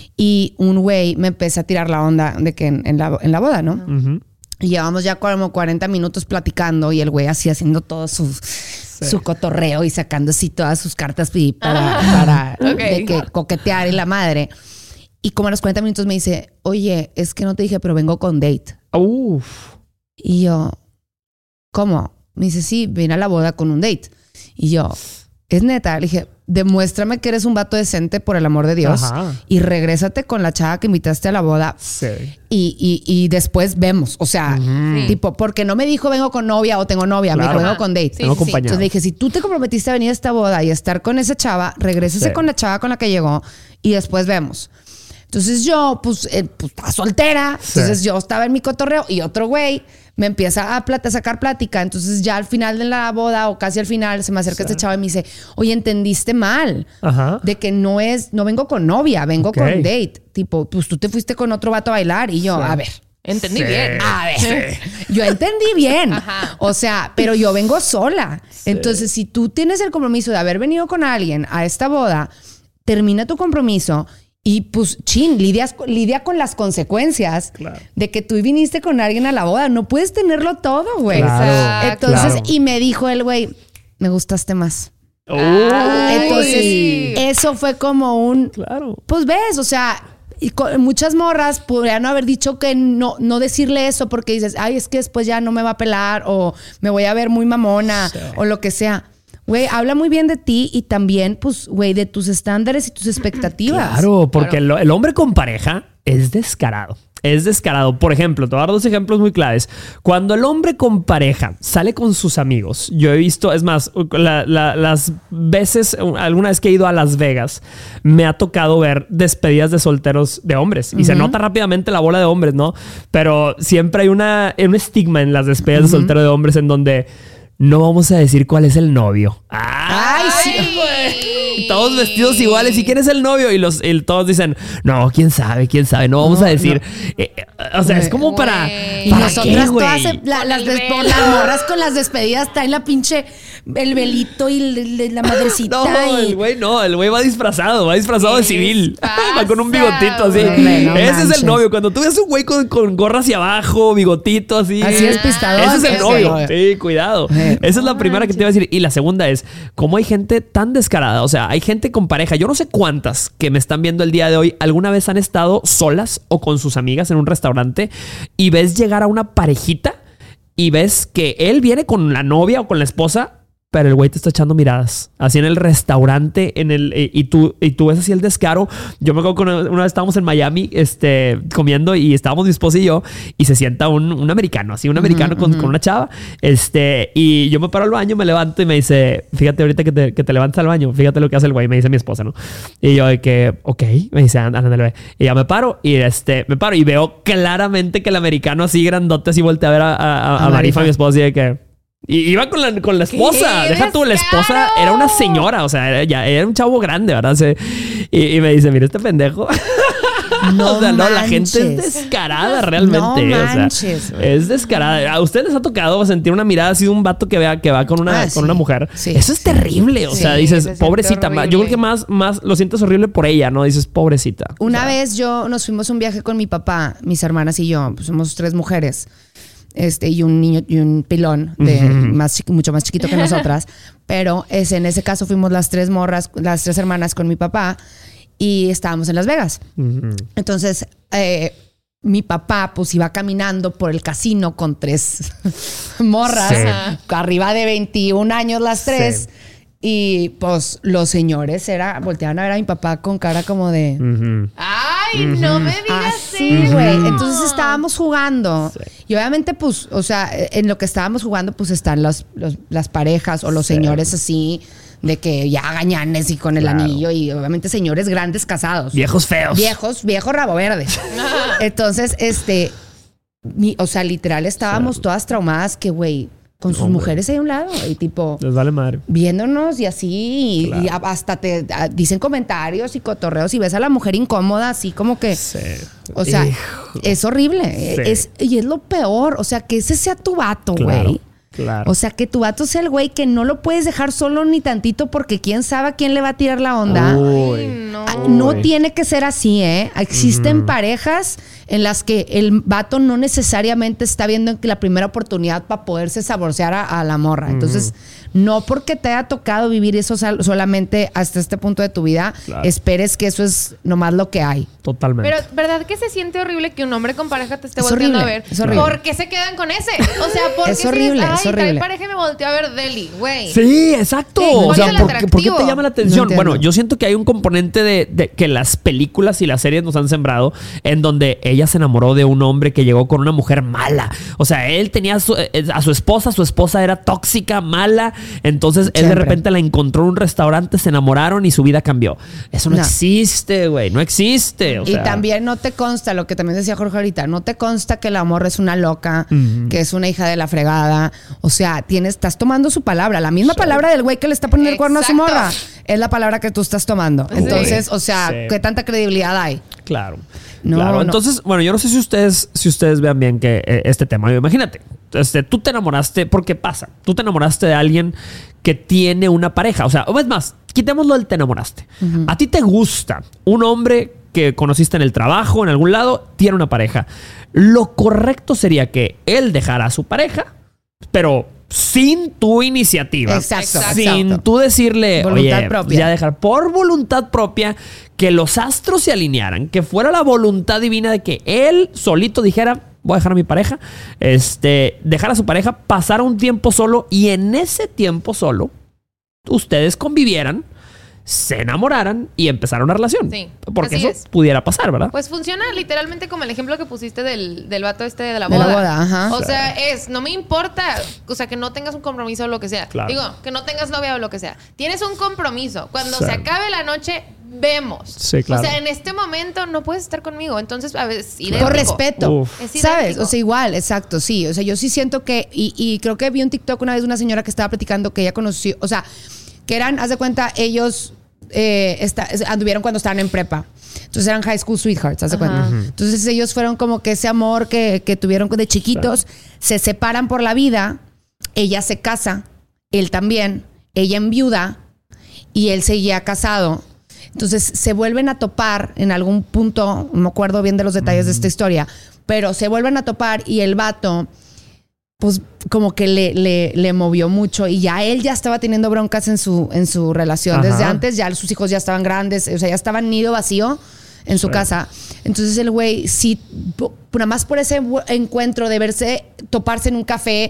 Y un güey me empezó a tirar la onda de que en, en, la, en la boda, ¿no? Uh-huh. Y llevamos ya como cuarenta minutos platicando y el güey así haciendo todo su, sí. su cotorreo y sacando así todas sus cartas para, para okay. de que coquetear y la madre. Y como a los cuarenta minutos me dice, oye, es que no te dije, pero vengo con date. Uf. Y yo, ¿cómo? Me dice, sí, vine a la boda con un date. Y yo, es neta. Le dije, demuéstrame que eres un vato decente por el amor de Dios. Ajá. Y regrésate con la chava que invitaste a la boda. Sí. Y, y, y después vemos. O sea, uh-huh. tipo, porque no me dijo vengo con novia o tengo novia. Claro. Me dijo vengo con date. Sí, tengo sí, compañero. Entonces le dije, si tú te comprometiste a venir a esta boda y estar con esa chava, regrésese sí. con la chava con la que llegó y después vemos. Entonces yo, pues, eh, pues estaba soltera. Sí. Entonces yo estaba en mi cotorreo y otro güey me empieza a, plata, a sacar plática. Entonces ya al final de la boda o casi al final se me acerca sí. este chavo y me dice, oye, entendiste mal. Ajá. De que no es, no vengo con novia, vengo okay. con date. Tipo, pues tú te fuiste con otro vato a bailar. Y yo, sí. a ver. Entendí sí. bien. A ver. Sí. Yo entendí bien. Ajá. O sea, pero yo vengo sola. Sí. Entonces, si tú tienes el compromiso de haber venido con alguien a esta boda, termina tu compromiso. Y pues, chin, lidias, lidia con las consecuencias claro. de que tú viniste con alguien a la boda. No puedes tenerlo todo, güey. Claro, Entonces, claro. y me dijo el güey, me gustaste más. Uy. Entonces, eso fue como un... Claro. Pues ves, o sea, y con, muchas morras podrían no haber dicho que no, no decirle eso porque dices, ay, es que después ya no me va a pelar o me voy a ver muy mamona sí. o lo que sea. Güey, habla muy bien de ti y también, pues, güey, de tus estándares y tus expectativas. Claro, porque claro. El, el hombre con pareja es descarado. Es descarado. Por ejemplo, te voy a dar dos ejemplos muy claves. Cuando el hombre con pareja sale con sus amigos, yo he visto, es más, la, la, las veces, alguna vez que he ido a Las Vegas, me ha tocado ver despedidas de solteros de hombres. Y uh-huh. se nota rápidamente la bola de hombres, ¿no? Pero siempre hay una, un estigma en las despedidas uh-huh. de soltero de hombres en donde... No vamos a decir cuál es el novio. ¡Ay, sí, güey! Todos vestidos iguales. ¿Y quién es el novio? Y los y todos dicen, no, quién sabe, quién sabe. No vamos no, a decir. No. Eh, o sea, es como güey. para. Y ¿para nosotras qué, todas se, la, las, des, las morras con las despedidas traen la pinche. El velito y el, la madrecita. No, y... el güey no. El güey va disfrazado. Va disfrazado de civil. Va con un bigotito así. Güey, no ese manches. es el novio. Cuando tú ves un güey con, con gorra hacia abajo, bigotito así. Así es pistador. Ese es el ese novio. novio. Sí, cuidado. Eh. Esa es la primera que te iba a decir. Y la segunda es, ¿cómo hay gente tan descarada? O sea, hay gente con pareja. Yo no sé cuántas que me están viendo el día de hoy alguna vez han estado solas o con sus amigas en un restaurante y ves llegar a una parejita y ves que él viene con la novia o con la esposa, pero el güey te está echando miradas. Así en el restaurante, en el, y, y, tú, y tú ves así el descaro. Yo me acuerdo que una, una vez estábamos en Miami este, comiendo y estábamos mi esposa y yo, y se sienta un, un americano, así un americano uh-huh, con, uh-huh. con una chava. Este, y yo me paro al baño, me levanto y me dice, fíjate ahorita que te, que te levantas al baño, fíjate lo que hace el güey, me dice mi esposa, ¿no? Y yo de que, ok, me dice, ándale, y ya me paro y este, me paro y veo claramente que el americano así grandote así voltea a ver a, a, a, a Marifa, mi esposa, y de que... Y iba con la, con la esposa. Deja tú, la esposa era una señora. O sea, era, ya, era un chavo grande, ¿verdad? Se, y, y me dice, mira este pendejo. No, o sea, no, la gente es descarada realmente. No manches, o sea, es descarada. ¿A ustedes les ha tocado sentir una mirada así de un vato que vea que va con una, ah, con sí. una mujer? Sí, Eso es sí. terrible. O sí, sea, dices, pobrecita. Horrible. Yo creo que más, más lo sientes horrible por ella, ¿no? Dices, pobrecita. Una o sea, vez yo nos fuimos un viaje con mi papá, mis hermanas y yo. Pues somos tres mujeres. Este, y un niño y un pilón de uh-huh. más, mucho más chiquito que nosotras. Pero es, en ese caso fuimos las tres morras, las tres hermanas con mi papá y estábamos en Las Vegas. Uh-huh. Entonces, eh, mi papá pues iba caminando por el casino con tres morras, sí. arriba de veintiún años las tres. Sí. Y pues los señores era, volteaban a ver a mi papá con cara como de... Uh-huh. ¡Ay, uh-huh. no me digas así, güey! Uh-huh. Entonces estábamos jugando. Sí. Y obviamente, pues, o sea, en lo que estábamos jugando, pues están los, los, las parejas o los sí. señores así, de que ya gañanes y con el claro. anillo. Y obviamente señores grandes casados. Viejos feos. Viejos, viejo rabo verde. Entonces, este... Mi, o sea, literal estábamos sí. todas traumadas que, güey... Con sus Hombre. mujeres ahí a un lado y tipo... Les vale madre. Viéndonos y así. Claro. Y hasta te a, dicen comentarios y cotorreos y ves a la mujer incómoda así como que... Sí. O sea, Hijo. es horrible. Sí. Es, y es lo peor. O sea, que ese sea tu vato, güey. Claro. Claro. O sea, que tu vato sea el güey que no lo puedes dejar solo ni tantito porque quién sabe a quién le va a tirar la onda. Uy, no. no Uy. tiene que ser así, ¿eh? Existen mm. parejas en las que el vato no necesariamente está viendo la primera oportunidad para poderse saborear a, a la morra. Mm. Entonces, no porque te haya tocado vivir eso solamente hasta este punto de tu vida, claro. esperes que eso es nomás lo que hay. Totalmente. Pero, ¿verdad que se siente horrible que un hombre con pareja te esté es volteando horrible, a ver? Es horrible. ¿Por qué se quedan con ese? O sea, ¿por qué es horrible, si es, es horrible. Ay, pareja y me volteó a ver Deli, güey. Sí, exacto. Sí, o sea, ¿por, ¿por qué te llama la atención? No bueno, yo siento que hay un componente de, de que las películas y las series nos han sembrado en donde ella se enamoró de un hombre que llegó con una mujer mala. O sea, él tenía a su, a su esposa, su esposa era tóxica, mala. Entonces, él Siempre. de repente la encontró en un restaurante, se enamoraron y su vida cambió. Eso no, no. existe, güey. No existe. O y sea. también no te consta, lo que también decía Jorge ahorita, no te consta que la morra es una loca, uh-huh. que es una hija de la fregada. O sea, tienes, estás tomando su palabra. La misma sí. palabra del güey que le está poniendo Exacto. el cuerno a su morra es la palabra que tú estás tomando. Sí. Entonces, o sea, sí. ¿qué tanta credibilidad hay? Claro. No, claro. no. Entonces, bueno, yo no sé si ustedes, si ustedes vean bien que eh, este tema. Imagínate, este, tú te enamoraste, porque pasa, tú te enamoraste de alguien que tiene una pareja. O sea, o es más, quitémoslo del te enamoraste. Uh-huh. A ti te gusta un hombre que conociste en el trabajo, en algún lado, tiene una pareja. Lo correcto sería que él dejara a su pareja, pero sin tu iniciativa. Exacto. Sin Exacto. tú decirle, voluntad oye, propia. ya dejar por voluntad propia que los astros se alinearan, que fuera la voluntad divina de que él solito dijera, voy a dejar a mi pareja, este, dejar a su pareja, pasar un tiempo solo y en ese tiempo solo ustedes convivieran, se enamoraran y empezaron una relación. Sí, porque eso es. pudiera pasar, ¿verdad? Pues funciona literalmente como el ejemplo que pusiste del, del vato este de la boda. De la boda, ajá. O sea, es, no me importa, o sea, que no tengas un compromiso o lo que sea. Claro. Digo, que no tengas novia o lo que sea. Tienes un compromiso. Cuando sí. se acabe la noche, vemos. Sí, claro. O sea, en este momento no puedes estar conmigo. Entonces, a veces, claro. Por respeto. ¿Sabes? O sea, igual, exacto, sí. O sea, yo sí siento que, y, y creo que vi un TikTok una vez de una señora que estaba platicando que ella conoció, o sea, que eran, haz de cuenta, ellos eh, está, anduvieron cuando estaban en prepa. Entonces eran high school sweethearts, haz de cuenta. Uh-huh. Entonces ellos fueron como que ese amor que, que tuvieron de chiquitos, sí. se separan por la vida, ella se casa, él también, ella enviuda y él seguía casado. Entonces se vuelven a topar en algún punto, no me acuerdo bien de los detalles uh-huh. de esta historia, pero se vuelven a topar y el vato pues como que le, le, le movió mucho y ya él ya estaba teniendo broncas en su, en su relación. Ajá. Desde antes, ya sus hijos ya estaban grandes, o sea, ya estaban nido vacío en su sí. casa. Entonces el güey, sí, nada más por ese encuentro de verse, toparse en un café,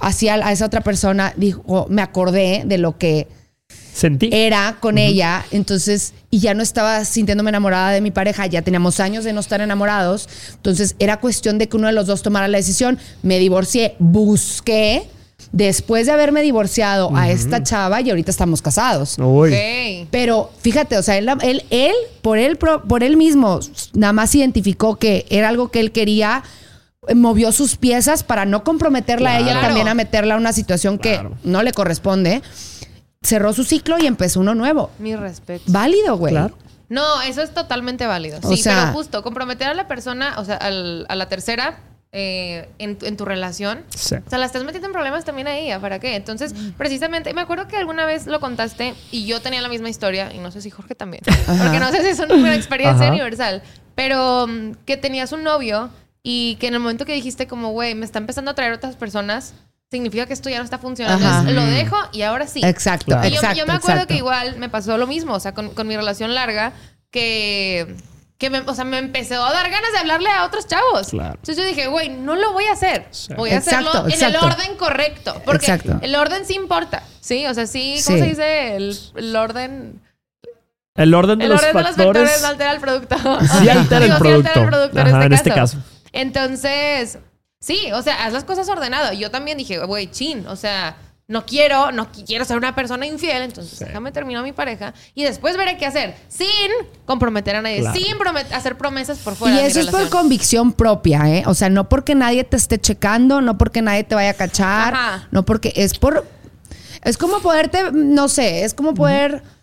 hacia a esa otra persona, dijo, me acordé de lo que sentí era con uh-huh. ella, entonces, y ya no estaba sintiéndome enamorada de mi pareja, ya teníamos años de no estar enamorados, entonces era cuestión de que uno de los dos tomara la decisión. Me divorcié, busqué, después de haberme divorciado uh-huh. a esta chava, y ahorita estamos casados. Okay. Pero fíjate, o sea, él, él, él por él, por él mismo, nada más identificó que era algo que él quería, movió sus piezas para no comprometerla claro. a ella también a meterla a una situación claro. que no le corresponde. Cerró su ciclo y empezó uno nuevo. Mi respeto. Válido, güey. Claro. No, eso es totalmente válido. O sí, sea, pero justo, comprometer a la persona, o sea, al, a la tercera eh, en, en tu relación. Sí. O sea, la estás metiendo en problemas también a ella. ¿Para qué? Entonces, mm. precisamente, me acuerdo que alguna vez lo contaste y yo tenía la misma historia, y no sé si Jorge también. Ajá. Porque no sé si es una experiencia Ajá. universal. Pero um, que tenías un novio y que en el momento que dijiste como, güey, me está empezando a traer otras personas, significa que esto ya no está funcionando. Entonces, lo dejo y ahora sí. Exacto, y yo, exacto. yo me acuerdo exacto. que igual me pasó lo mismo, o sea, con, con mi relación larga, que, que me, o sea, me empezó a dar ganas de hablarle a otros chavos. Claro. Entonces yo dije, güey, no lo voy a hacer. Sí. Voy a exacto, hacerlo exacto. en el orden correcto. Porque exacto. el orden sí importa. Sí, o sea, sí, ¿cómo sí. se dice? El, el orden... El orden de, el los, orden factores, de los factores no altera el producto. Sí altera el producto. Sí altera el producto Ajá, en, este, en este caso. caso. Entonces, sí, o sea, haz las cosas ordenado. Yo también dije, güey, chin, o sea, no quiero, no quiero ser una persona infiel, entonces sí. déjame terminar a mi pareja y después veré qué hacer sin comprometer a nadie, claro. sin promet- hacer promesas por fuera y de mi eso es relación. por convicción propia, ¿eh? O sea, no porque nadie te esté checando, no porque nadie te vaya a cachar, Ajá. no porque es por... Es como poderte, no sé, es como poder... Uh-huh.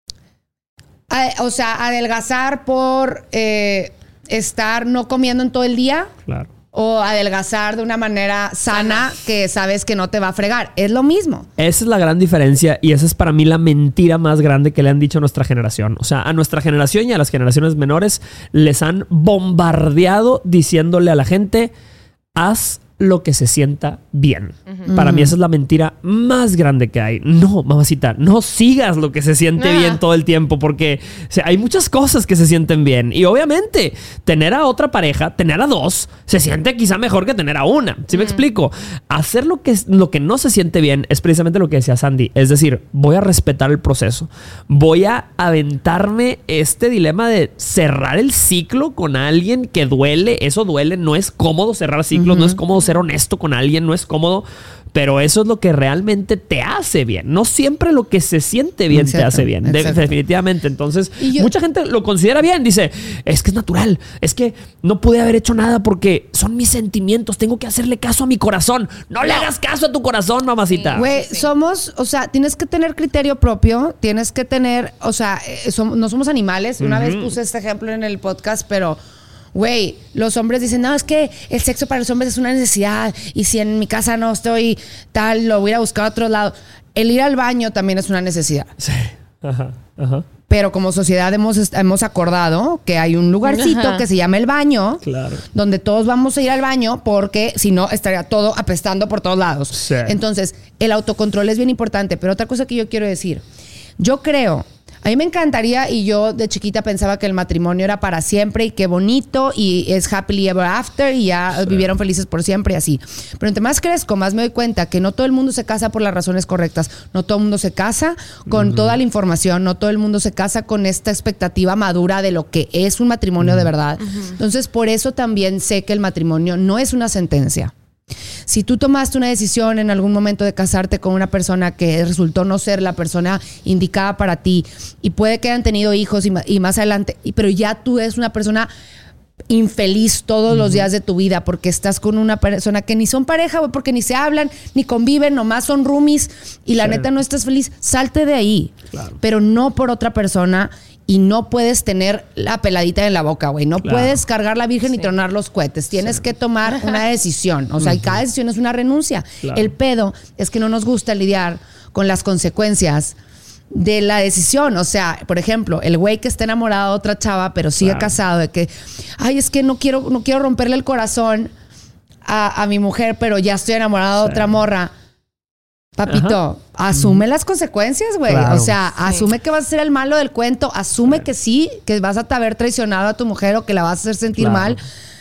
A, o sea, adelgazar por eh, estar no comiendo en todo el día. Claro. O adelgazar de una manera sana, sana que sabes que no te va a fregar. Es lo mismo. Esa es la gran diferencia y esa es para mí la mentira más grande que le han dicho a nuestra generación. O sea, a nuestra generación y a las generaciones menores les han bombardeado diciéndole a la gente, haz lo que se sienta bien. Uh-huh. Para mí esa es la mentira más grande que hay. No, mamacita, no sigas lo que se siente ah. bien todo el tiempo porque o sea, hay muchas cosas que se sienten bien. Y obviamente, tener a otra pareja, tener a dos, se siente quizá mejor que tener a una. ¿Sí uh-huh. me explico? Hacer lo que, lo que no se siente bien es precisamente lo que decía Sandy. Es decir, voy a respetar el proceso. Voy a aventarme este dilema de cerrar el ciclo con alguien que duele. Eso duele. No es cómodo cerrar ciclos. Uh-huh. No es cómodo ser honesto con alguien, no es cómodo, pero eso es lo que realmente te hace bien. No siempre lo que se siente bien exacto, te hace bien, de, definitivamente. Entonces, yo, mucha gente lo considera bien. Dice, es que es natural, es que no pude haber hecho nada porque son mis sentimientos, tengo que hacerle caso a mi corazón. No, no. le hagas caso a tu corazón, mamacita. Güey, sí, sí. somos, o sea, tienes que tener criterio propio, tienes que tener, o sea, som, no somos animales. Una uh-huh. vez puse este ejemplo en el podcast, pero... Güey, los hombres dicen, no, es que el sexo para los hombres es una necesidad y si en mi casa no estoy tal, lo voy a buscar a otro lado. El ir al baño también es una necesidad. Sí, ajá, ajá. Pero como sociedad hemos, hemos acordado que hay un lugarcito ajá. que se llama el baño, claro. donde todos vamos a ir al baño porque si no estaría todo apestando por todos lados. Sí. Entonces, el autocontrol es bien importante. Pero otra cosa que yo quiero decir, yo creo... A mí me encantaría, y yo de chiquita pensaba que el matrimonio era para siempre y qué bonito y es happily ever after y ya sí. vivieron felices por siempre y así. Pero entre más crezco, más me doy cuenta que no todo el mundo se casa por las razones correctas. No todo el mundo se casa con uh-huh. toda la información. No todo el mundo se casa con esta expectativa madura de lo que es un matrimonio uh-huh. de verdad. Uh-huh. Entonces, por eso también sé que el matrimonio no es una sentencia. Si tú tomaste una decisión en algún momento de casarte con una persona que resultó no ser la persona indicada para ti y puede que hayan tenido hijos y, y más adelante, pero ya tú eres una persona infeliz todos uh-huh. los días de tu vida porque estás con una persona que ni son pareja, güey, porque ni se hablan, ni conviven, nomás son roomies y la sí. neta no estás feliz, salte de ahí. Claro. Pero no por otra persona. Y no puedes tener la peladita en la boca, güey. No claro. puedes cargar la virgen sí. y tronar los cohetes. Tienes sí. que tomar una decisión. O sea, uh-huh. y cada decisión es una renuncia. Claro. El pedo es que no nos gusta lidiar con las consecuencias de la decisión. O sea, por ejemplo, el güey que está enamorado de otra chava, pero sigue claro. casado, de que, ay, es que no quiero, no quiero romperle el corazón a, a mi mujer, pero ya estoy enamorado sí. de otra morra. Papito, ajá. asume mm. las consecuencias, güey. Claro. O sea, sí. asume que vas a ser el malo del cuento. Asume sí. que sí, que vas a haber traicionado a tu mujer o que la vas a hacer sentir claro. mal.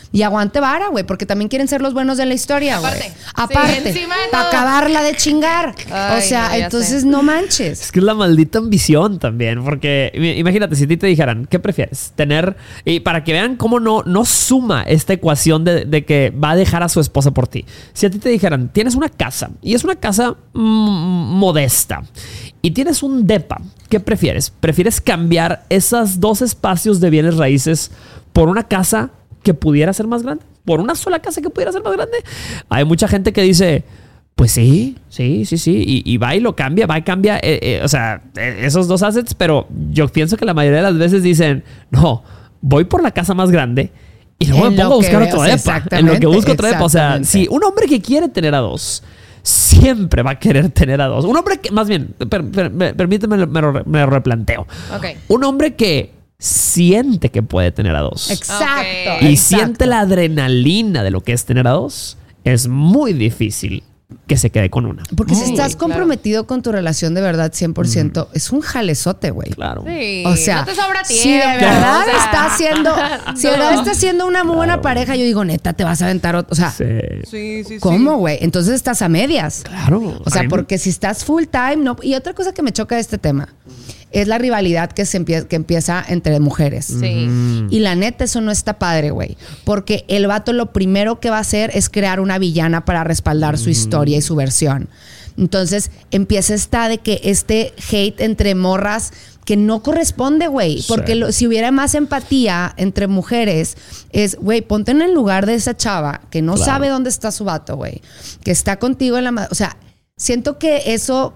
Y aguante vara, güey, porque también quieren ser los buenos de la historia, güey. Aparte. Aparte. Sí, para acabarla de chingar. Ay, o sea, no, ya entonces sé. no manches. Es que es la maldita ambición también, porque imagínate, si a ti te dijeran, ¿qué prefieres? Tener, y para que vean cómo no, no suma esta ecuación de, de que va a dejar a su esposa por ti. Si a ti te dijeran, tienes una casa, y es una casa mm, modesta, y tienes un depa, ¿qué prefieres? ¿Prefieres cambiar esos dos espacios de bienes raíces por una casa que pudiera ser más grande? ¿Por una sola casa que pudiera ser más grande? Hay mucha gente que dice, pues sí, sí, sí, sí. Y, y va y lo cambia, va y cambia, eh, eh, o sea, eh, esos dos assets. Pero yo pienso que la mayoría de las veces dicen, no, voy por la casa más grande y luego En me pongo lo a buscar que otro veas, depa. En lo que busco otro depa. O sea, exactamente. si un hombre que quiere tener a dos siempre va a querer tener a dos. Un hombre que, más bien, per, per, per, permíteme, me lo, me lo replanteo. Ok. Un hombre que siente que puede tener a dos. Exacto. Ok. Y exacto. siente la adrenalina de lo que es tener a dos, es muy difícil que se quede con una. Porque si Muy, estás claro. comprometido con tu relación de verdad cien por ciento, es un jalezote, güey. Claro. Sí, O sea, no te sobra tiempo. si de verdad o sea, está haciendo, si de no. verdad está siendo una muy buena pareja, yo digo, neta, te vas a aventar otro. O sea, Sí. Sí, sí, sí. ¿cómo, güey? Entonces estás a medias. Claro. O sea, A mí me- porque si estás full time, no. Y otra cosa que me choca de este tema es la rivalidad que se empieza, que empieza entre mujeres. Sí. Y la neta, eso no está padre, güey. Porque el vato lo primero que va a hacer es crear una villana para respaldar su historia y su versión. Entonces, empieza esta de que este hate entre morras que no corresponde, güey. Porque Sí. lo- si hubiera más empatía entre mujeres, es, güey, ponte en el lugar de esa chava que no Claro. sabe dónde está su vato, güey. Que está contigo en la... ma- O sea, siento que eso...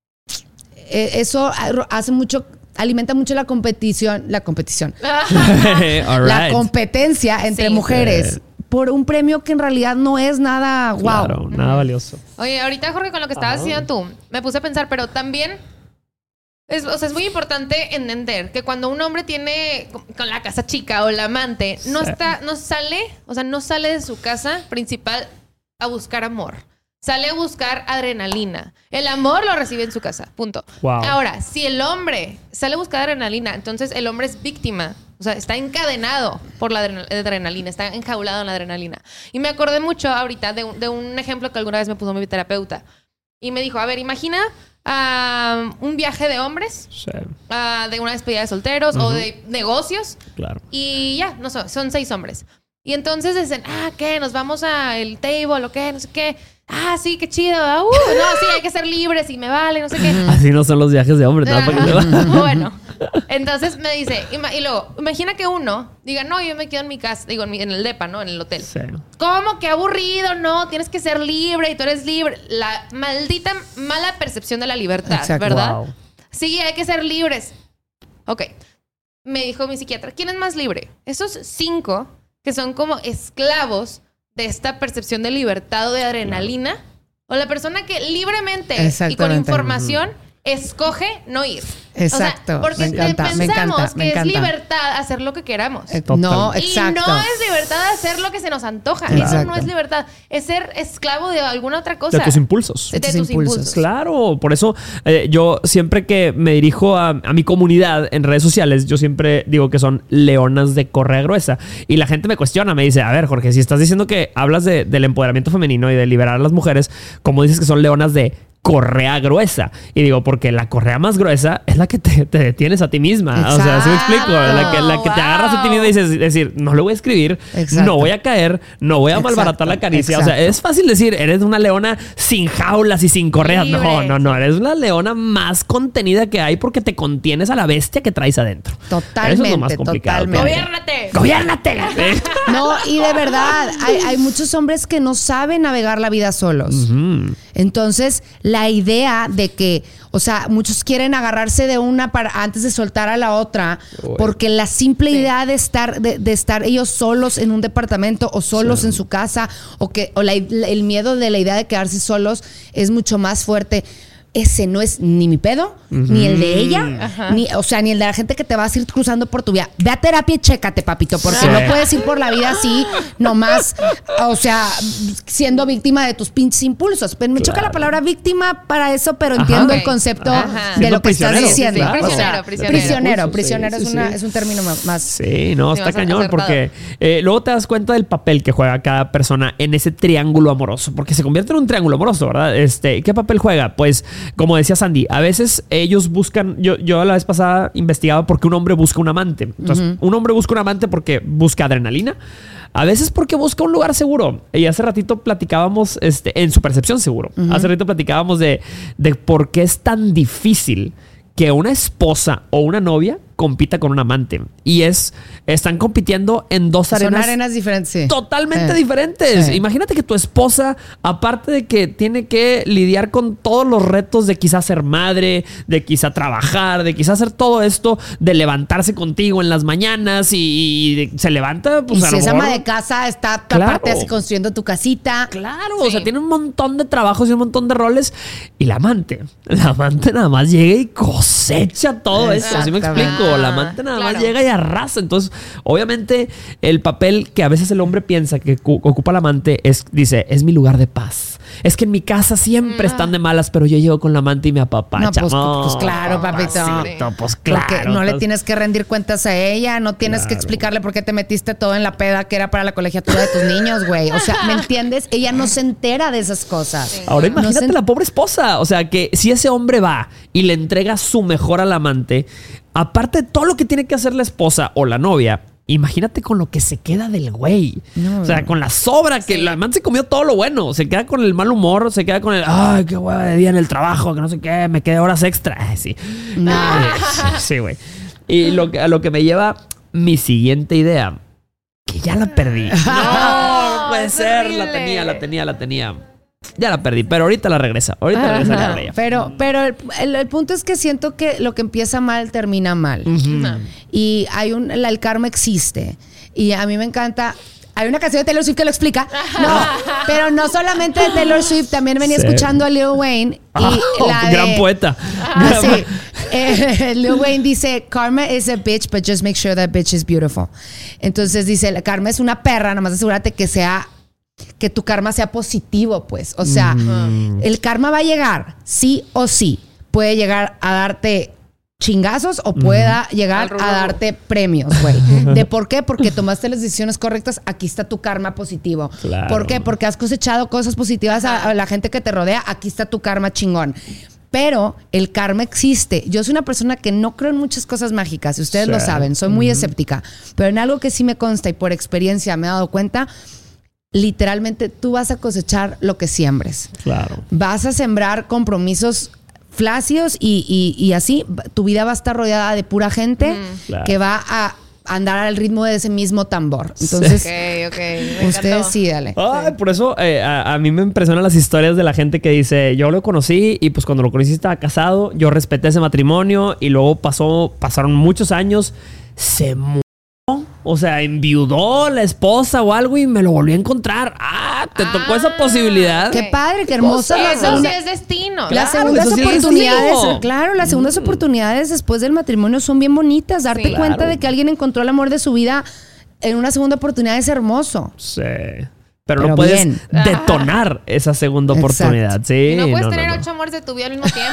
eh, eso hace mucho... Alimenta mucho la competición... La competición. All La right. competencia entre Sí. mujeres. Sí. Por un premio que en realidad no es nada wow. Claro, nada valioso. Oye, ahorita, Jorge, con lo que estabas Ajá. diciendo tú, me puse a pensar, pero también es, o sea, es muy importante entender que cuando un hombre tiene con con la casa chica o la amante, no Sí. está, no sale, o sea, no sale de su casa principal a buscar amor. Sale a buscar adrenalina. El amor lo recibe en su casa. Punto. Wow. Ahora, si el hombre sale a buscar adrenalina, entonces el hombre es víctima. O sea, está encadenado por la adrenal- adrenalina, está enjaulado en la adrenalina. Y me acordé mucho ahorita de un, de un ejemplo que alguna vez me puso mi terapeuta. Y me dijo, a ver, imagina ah, un viaje de hombres, Sí, ah, de una despedida de solteros o Ujú. de negocios. claro. Y ya, no sé, son seis hombres. Y entonces dicen, ah, ¿qué? Nos vamos al table o qué, no sé qué. Ah, sí, qué chido. Ah, uh, no, sí, hay que ser libres y me vale, no sé qué. Así no son los viajes de hombres, ¿no? Para que sepa. Bueno, entonces me dice, ima- y luego, imagina que uno diga, no, yo me quedo en mi casa, digo, en, mi- en el depa, ¿no? En el hotel. Sí. ¿Cómo? Qué aburrido, no, tienes que ser libre y tú eres libre. La maldita mala percepción de la libertad, Exacto. ¿verdad? Wow. Sí, hay que ser libres. Ok. Me dijo mi psiquiatra, ¿quién es más libre? Esos cinco que son como esclavos de esta percepción de libertad o de adrenalina, o la persona que libremente y con Exactamente. información escoge no ir. Exacto. O sea, porque Me encanta, pensamos me encanta, me que encanta. es libertad hacer lo que queramos. Eh, Total. No, Y exacto. no es libertad hacer lo que se nos antoja. Eso Exacto. no es libertad. Es ser esclavo de alguna otra cosa. De tus impulsos. De De tus tus impulsos. impulsos. Claro, por eso eh, yo siempre que me dirijo a, a mi comunidad en redes sociales, yo siempre digo que son leonas de correa gruesa. Y la gente me cuestiona, me dice, a ver, Jorge, si estás diciendo que hablas de- del empoderamiento femenino y de liberar a las mujeres, ¿cómo dices que son leonas de correa gruesa? Y digo, porque la correa más gruesa es la que te, te detienes a ti misma. O sea, ¿sí me explico? La que, la que te Wow. agarras a ti misma y dices, decir, no le voy a escribir, Exacto. no voy a caer, no voy a Exacto, malbaratar la caricia. O sea, exacto. es fácil decir, eres una leona sin jaulas y sin correas. No, Libre. no, no. Eres la leona más contenida que hay porque te contienes a la bestia que traes adentro. Totalmente, Eso es lo más complicado. totalmente. ¡Gobiérnate! ¡Gobiérnate! Sí. No, y de verdad, hay, hay muchos hombres que no saben navegar la vida solos. Mm. Entonces, la idea de que, o sea, muchos quieren agarrarse de una para antes de soltar a la otra, Uy. porque la simple Sí. idea de estar, de, de estar ellos solos en un departamento o solos Sí. en su casa, o que, o la- el miedo de la idea de quedarse solos es mucho más fuerte. ese no es ni mi pedo, uh-huh. ni el de ella, Ajá. ni, o sea, ni el de la gente que te vas a ir cruzando por tu vida. Ve a terapia y chécate, papito, porque sí. no puedes ir por la vida así, nomás, o sea, siendo víctima de tus pinches impulsos. Pero me claro. choca la palabra víctima para eso, pero Ajá. entiendo okay. el concepto Ajá. de siendo lo que estás diciendo. Sí, sí. Prisionero, o sea, prisionero. Prisionero, prisionero sí, sí, es, una, sí. es un término más... Sí, no, está cañón, porque eh, luego te das cuenta del papel que juega cada persona en ese triángulo amoroso, porque se convierte en un triángulo amoroso, ¿verdad? Este, ¿qué papel juega? Pues, como decía Sandy, a veces ellos buscan, yo, yo la vez pasada investigaba por qué un hombre busca un amante. Entonces, uh-huh. un hombre busca un amante porque busca adrenalina. A veces porque busca un lugar seguro. Y hace ratito platicábamos, este, en su percepción seguro, uh-huh. hace ratito platicábamos de, de por qué es tan difícil que una esposa o una novia compita con un amante. Y es, están compitiendo en dos arenas. Son arenas diferentes, sí. Totalmente eh. diferentes. Eh. Imagínate que tu esposa, aparte de que tiene que lidiar con todos los retos de quizás ser madre, de quizá trabajar, de quizás hacer todo esto, de levantarse contigo en las mañanas y, y se levanta, pues y a si lo es mejor, ama de casa, está claro. aparte así construyendo tu casita. Claro, sí. o sea, tiene un montón de trabajos y un montón de roles. Y la amante, la amante nada más llega y cosecha todo eso. ¿Sí me explico? La amante nada claro. más llega y arrasa. Entonces, obviamente, el papel que a veces el hombre piensa que cu- ocupa el amante es, dice, es mi lugar de paz. Es que en mi casa siempre mm. están de malas, pero yo llego con la amante y me apapacha. No, pues, no, pues claro, papito. papacito, pues claro. Porque no entonces, le tienes que rendir cuentas a ella, no tienes claro. que explicarle por qué te metiste todo en la peda que era para la colegiatura de tus niños, güey. O sea, ¿me entiendes? Ella no se entera de esas cosas. Sí. Ahora imagínate no se... la pobre esposa. O sea, que si ese hombre va y le entrega su mejor al amante, aparte de todo lo que tiene que hacer la esposa o la novia, imagínate con lo que se queda del güey. No, o sea, con la sobra, que sí. la amante se comió todo lo bueno. Se queda con el mal humor, se queda con el, ay, qué hueva de día en el trabajo, que no sé qué, me quedé horas extra. Ay, sí. No. Sí, güey. Y lo, a lo que me lleva mi siguiente idea, que ya la perdí. No, no puede ser. Horrible. La tenía, la tenía, la tenía. Ya la perdí, pero ahorita la regresa. Ahorita regresa a ella. Pero, pero el, el, el punto es que siento que lo que empieza mal termina mal. Uh-huh. Y hay un, el karma existe. Y a mí me encanta. Hay una canción de Taylor Swift que lo explica. No, pero no solamente de Taylor Swift. También venía sí. escuchando a Lil Wayne. Y oh, la de, gran poeta. Ah, sí. Eh, Lil Wayne dice, karma is a bitch, but just make sure that bitch is beautiful. Entonces dice, la karma es una perra, nomás asegúrate que sea, que tu karma sea positivo, pues. O sea, mm. el karma va a llegar, sí o sí. Puede llegar a darte chingazos o pueda mm. llegar a darte premios, güey. ¿De por qué? Porque tomaste las decisiones correctas. Aquí está tu karma positivo. Claro. ¿Por qué? Porque has cosechado cosas positivas a, a la gente que te rodea. Aquí está tu karma chingón. Pero el karma existe. Yo soy una persona que no creo en muchas cosas mágicas. Y ustedes sí. lo saben. Soy muy mm. escéptica. Pero en algo que sí me consta y por experiencia me he dado cuenta, literalmente tú vas a cosechar lo que siembres. Claro. Vas a sembrar compromisos flácidos y, y, y así tu vida va a estar rodeada de pura gente mm. claro. que va a andar al ritmo de ese mismo tambor. Entonces, sí. ok, ok. Ustedes sí, dale. Ay, sí. Por eso eh, a, a mí me impresionan las historias de la gente que dice, yo lo conocí y pues cuando lo conocí estaba casado, yo respeté ese matrimonio y luego pasó, pasaron muchos años, se murió. O sea, enviudó la esposa o algo y me lo volví a encontrar. Ah, te ah, tocó esa posibilidad. Qué padre, qué hermosa. Sí, la eso segunda, sí es destino. Las claro, segundas sí oportunidades, es claro, las segundas mm. oportunidades después del matrimonio son bien bonitas. Darte sí, cuenta claro. de que alguien encontró el amor de su vida en una segunda oportunidad es hermoso. Sí. Pero, Pero no puedes bien. detonar esa segunda oportunidad. Sí, y no puedes no, tener no, no. ocho amores de tu vida al mismo tiempo.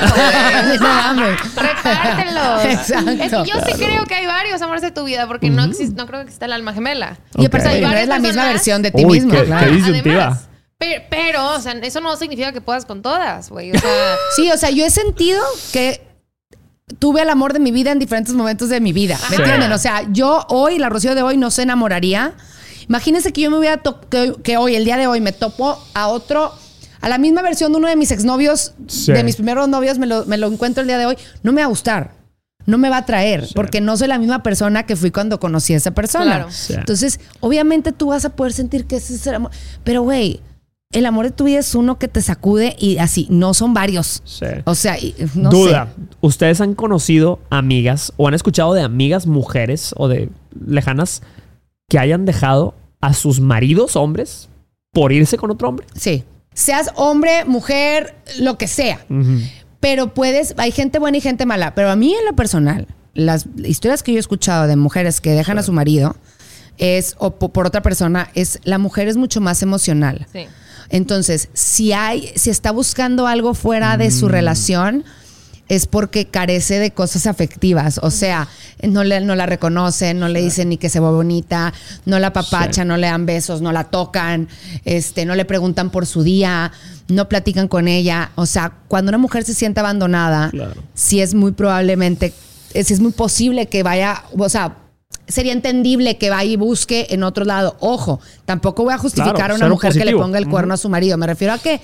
Repártelos. Exacto. Es que yo claro. sí creo que hay varios amores de tu vida porque uh-huh. no, existe, no creo que exista el alma gemela. Okay. Y aparte hay no es la misma versión de ti Uy, mismo. Qué, claro. qué disyuntiva. Además, pero, pero, o sea, eso no significa que puedas con todas, güey. O sea, sí, o sea, yo he sentido que tuve el amor de mi vida en diferentes momentos de mi vida. ¿Me sí. entienden? O sea, yo hoy, la Rocío de hoy, no se enamoraría. Imagínense que yo me hubiera to- que, que hoy, el día de hoy, me topo a otro, a la misma versión de uno de mis exnovios, sí. de mis primeros novios, me lo, me lo encuentro el día de hoy. No me va a gustar, no me va a atraer, sí. porque no soy la misma persona que fui cuando conocí a esa persona. Claro. Sí. Entonces, obviamente tú vas a poder sentir que ese es el amor. Pero, güey, el amor de tu vida es uno que te sacude y así, no son varios. Sí. O sea, no Duda, sé. ¿Ustedes han conocido amigas o han escuchado de amigas mujeres o de lejanas que hayan dejado a sus maridos hombres por irse con otro hombre? Sí. Seas hombre, mujer, lo que sea. Uh-huh. Pero puedes, hay gente buena y gente mala. Pero a mí en lo personal, las historias que yo he escuchado de mujeres que dejan claro. a su marido es, o por otra persona, es la mujer es mucho más emocional. Sí. Entonces, si hay, si está buscando algo fuera de su relación, es porque carece de cosas afectivas. O sea, no, le, no la reconocen, no le dicen ni que se ve bonita, no la apapachan, sí. no le dan besos, no la tocan, este, no le preguntan por su día, no platican con ella. O sea, cuando una mujer se siente abandonada, claro. sí es muy probablemente, es, es muy posible que vaya, o sea, sería entendible que vaya y busque en otro lado. Ojo, tampoco voy a justificar claro, a una mujer positivo. que le ponga el cuerno uh-huh. a su marido. Me refiero a que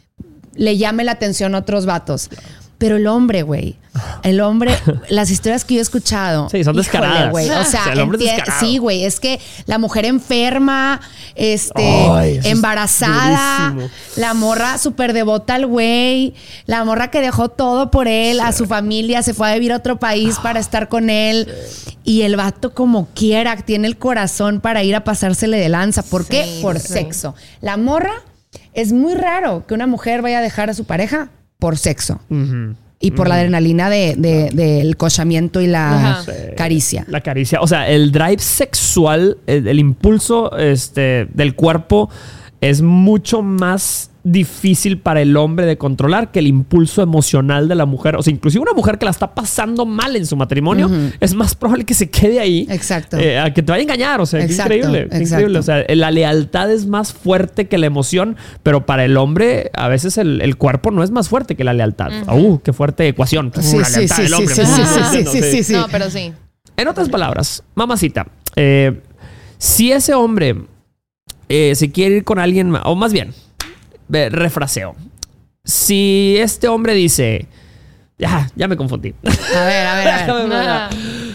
le llame la atención a otros vatos. Claro. Pero el hombre, güey, el hombre, las historias que yo he escuchado. Sí, son descaradas. Güey, o sea, el hombre enti- es descarado. Sí, güey, es que la mujer enferma, este, Ay, embarazada, la morra súper devota al güey, la morra que dejó todo por él, sí. a su familia, se fue a vivir a otro país oh, para estar con él. Sí. Y el vato como quiera, tiene el corazón para ir a pasársele de lanza. ¿Por sí, qué? Por sí. sexo. La morra, es muy raro que una mujer vaya a dejar a su pareja por sexo. Uh-huh. Y por uh-huh. la adrenalina de, de, de el cochamiento y la uh-huh. caricia. La caricia. O sea, el drive sexual, el, el impulso este, del cuerpo es mucho más difícil para el hombre de controlar que el impulso emocional de la mujer. O sea, inclusive una mujer que la está pasando mal en su matrimonio, uh-huh. es más probable que se quede ahí. Exacto. Eh, a que te vaya a engañar. O sea, es increíble. Exacto. increíble. O sea, la lealtad es más fuerte que la emoción, pero para el hombre, a veces el, el cuerpo no es más fuerte que la lealtad. Uh-huh. Uh, qué fuerte ecuación. Sí, uh, la sí, lealtad sí, del hombre. Sí, sí, sí, sí, no, sí, sí, sí. No, pero sí. En otras palabras, mamacita, eh, si ese hombre eh, se quiere ir con alguien, o más bien, refraseo. Si este hombre dice, ya, ya me confundí. A ver, a ver, a ver. a ver.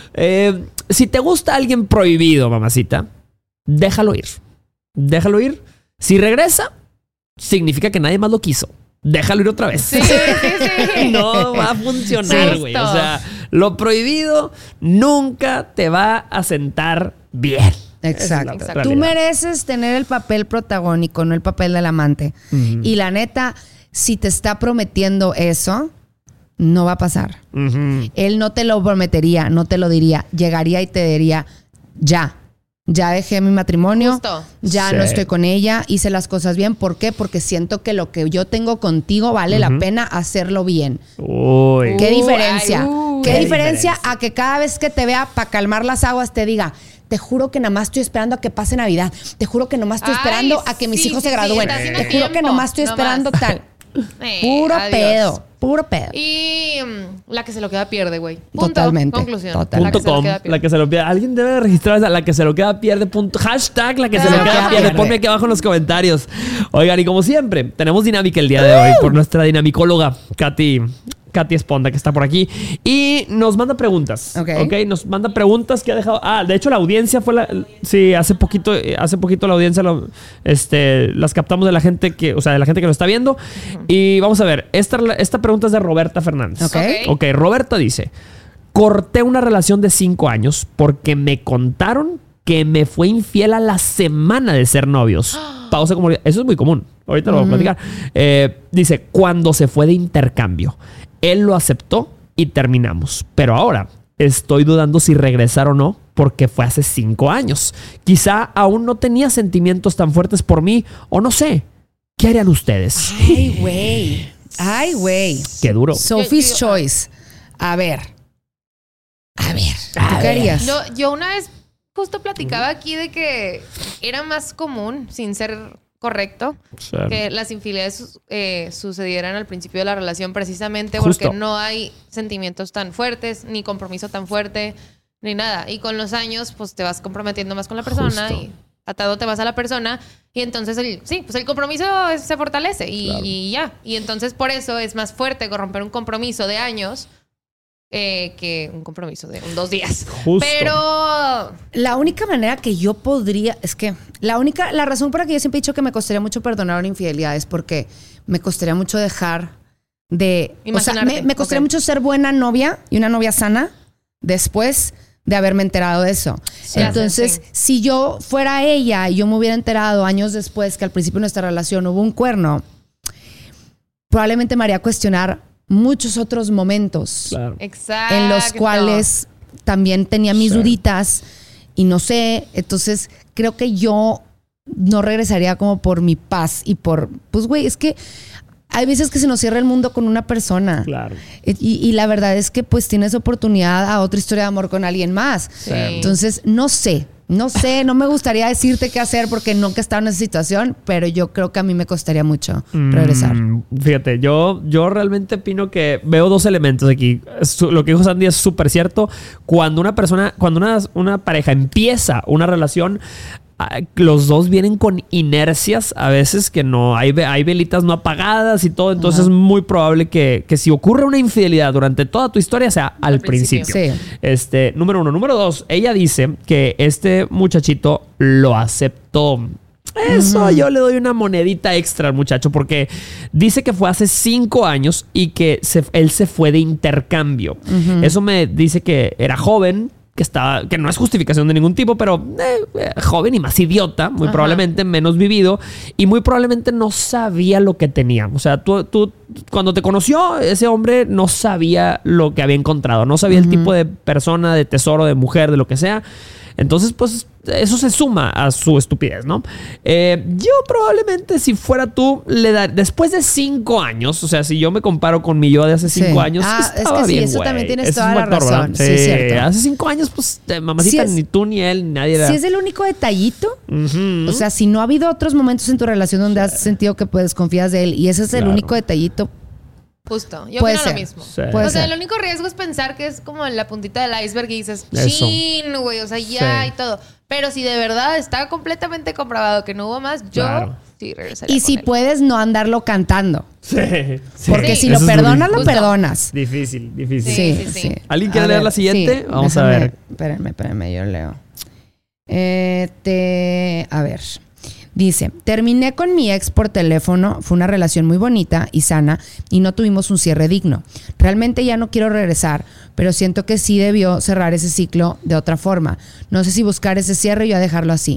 Eh, si te gusta alguien prohibido, mamacita, déjalo ir. Déjalo ir. Si regresa, significa que nadie más lo quiso. Déjalo ir otra vez. Sí, sí, sí. No va a funcionar, güey. O sea, lo prohibido nunca te va a sentar bien. Exacto. Tú mereces tener el papel protagónico, no el papel del amante. Uh-huh. Y la neta, si te está prometiendo eso, no va a pasar. Uh-huh. Él no te lo prometería, no te lo diría. Llegaría y te diría, ya. Ya dejé mi matrimonio, Justo. ya sí. no estoy con ella, hice las cosas bien. ¿Por qué? Porque siento que lo que yo tengo contigo vale uh-huh. la pena hacerlo bien. Uy. ¿Qué diferencia? Uy, ¿Qué, ¿Qué diferencia, diferencia a que cada vez que te vea para calmar las aguas te diga, te juro que nada más estoy esperando a que pase Navidad. Te juro que nomás estoy esperando Ay, a que mis sí, hijos sí, se gradúen. sí, te juro que nomás estoy no esperando más. tal. Eh, puro adiós. pedo. Puro pedo. Y um, la que se lo queda pierde, güey. Punto. Totalmente. Conclusión. Total. La que punto com, la que se lo pierde. Alguien debe registrar esa, la que se lo queda pierde. Punto. Hashtag la que se Ah, lo queda pierde. Ponme aquí abajo en los comentarios. Oigan, y como siempre, tenemos dinámica el día de hoy por nuestra dinamicóloga, Katy. Katy Esponda, que está por aquí. Y nos manda preguntas. Ok. okay nos manda preguntas que ha dejado. Ah, de hecho, la audiencia fue la. Sí, hace poquito, hace poquito la audiencia lo, este, las captamos de la gente que, o sea, de la gente que nos está viendo. Uh-huh. Y vamos a ver. Esta, esta pregunta es de Roberta Fernández. Ok. Ok, Roberta dice: corté una relación de cinco años porque me contaron que me fue infiel a la semana de ser novios. Pausa como. Eso es muy común. Ahorita lo uh-huh. voy a platicar. Eh, dice: cuando se fue de intercambio. Él lo aceptó y terminamos. Pero ahora estoy dudando si regresar o no porque fue hace cinco años. Quizá aún no tenía sentimientos tan fuertes por mí o no sé. ¿Qué harían ustedes? Ay, güey. Ay, güey. Qué duro. Sophie's yo, yo, Choice. A ver. A ver. ¿Tú qué harías? Yo, yo una vez justo platicaba aquí de que era más común, sin ser... correcto, sí. que las infidelidades eh, sucedieran al principio de la relación precisamente Justo. porque no hay sentimientos tan fuertes, ni compromiso tan fuerte, ni nada. Y con los años, pues te vas comprometiendo más con la persona Justo. y atado te vas a la persona y entonces el, sí, pues el compromiso se fortalece y, claro. y ya. Y entonces por eso es más fuerte romper un compromiso de años Eh, que un compromiso de un dos días. Justo. Pero la única manera que yo podría, es que la única, la razón por la que yo siempre he dicho que me costaría mucho perdonar una infidelidad es porque me costaría mucho dejar de, o sea, me, me costaría okay. mucho ser buena novia y una novia sana después de haberme enterado de eso. Sí, Entonces, sí. si yo fuera ella y yo me hubiera enterado años después que al principio de nuestra relación hubo un cuerno, probablemente me haría cuestionar muchos otros momentos. Claro. Exacto. En los cuales también tenía mis sí. duditas y no sé. Entonces, creo que yo no regresaría como por mi paz y por... Pues, güey, es que hay veces que se nos cierra el mundo con una persona. Claro. Y, y la verdad es que pues tienes oportunidad a otra historia de amor con alguien más. Sí. Entonces, no sé. No sé, no me gustaría decirte qué hacer porque nunca he estado en esa situación, pero yo creo que a mí me costaría mucho regresar. Mm, fíjate, yo, yo realmente opino que veo dos elementos aquí. Su- Lo que dijo Sandy es súper cierto. Cuando una persona, cuando una, una pareja empieza una relación, ah, los dos vienen con inercias a veces que no hay, ve- hay velitas no apagadas y todo. Entonces Ajá. es muy probable que, que si ocurre una infidelidad durante toda tu historia sea al, Al principio. principio. Sí. Este, número uno. Número dos, ella dice que este muchachito lo aceptó. Eso yo le doy una monedita extra al muchacho porque dice que fue hace cinco años y que se- él se fue de intercambio. Eso me dice que era joven, que estaba, que no es justificación de ningún tipo, pero eh, eh, joven y más idiota, muy Ajá. probablemente menos vivido y muy probablemente no sabía lo que tenía. O sea, tú, tú cuando te conoció, ese hombre no sabía lo que había encontrado, no sabía el tipo de persona, de tesoro, de mujer, de lo que sea. Entonces, pues, eso se suma a su estupidez, ¿no? Eh, yo probablemente, si fuera tú, le dar después de cinco años, o sea, si yo me comparo con mi yo de hace Sí. cinco años, Ah, es estaba que sí, bien, eso güey. también tienes Ese es toda un la factor, ¿verdad? razón. Sí, es cierto. Hace cinco años, pues, eh, mamacita, Sí es- ni tú, ni él, ni nadie era. Si es el único detallito, Ujú. o sea, si no ha habido otros momentos en tu relación donde has sentido que puedes confías de él y ese es el Claro. único detallito, Justo. Yo Puede opino ser. lo mismo. Sí. Puede o sea, ser. el único riesgo es pensar que es como la puntita del iceberg y dices, Eso. chin, güey, o sea, ya Sí. y todo. Pero si de verdad está completamente comprobado que no hubo más, yo Claro. sí regresaría y con si él. puedes no andarlo cantando. Sí, sí. Porque si Eso lo es perdonas, lo Justo. perdonas. Difícil, difícil. Sí, Sí, sí, sí. sí. ¿Alguien quiere A leer ver, la siguiente? sí, Vamos a déjame- ver. Espérenme, espérenme, yo leo. Eh, te- a ver. Dice, terminé con mi ex por teléfono, fue una relación muy bonita y sana y no tuvimos un cierre digno. Realmente ya no quiero regresar, pero siento que sí debió cerrar ese ciclo de otra forma. No sé si buscar ese cierre o ya dejarlo así.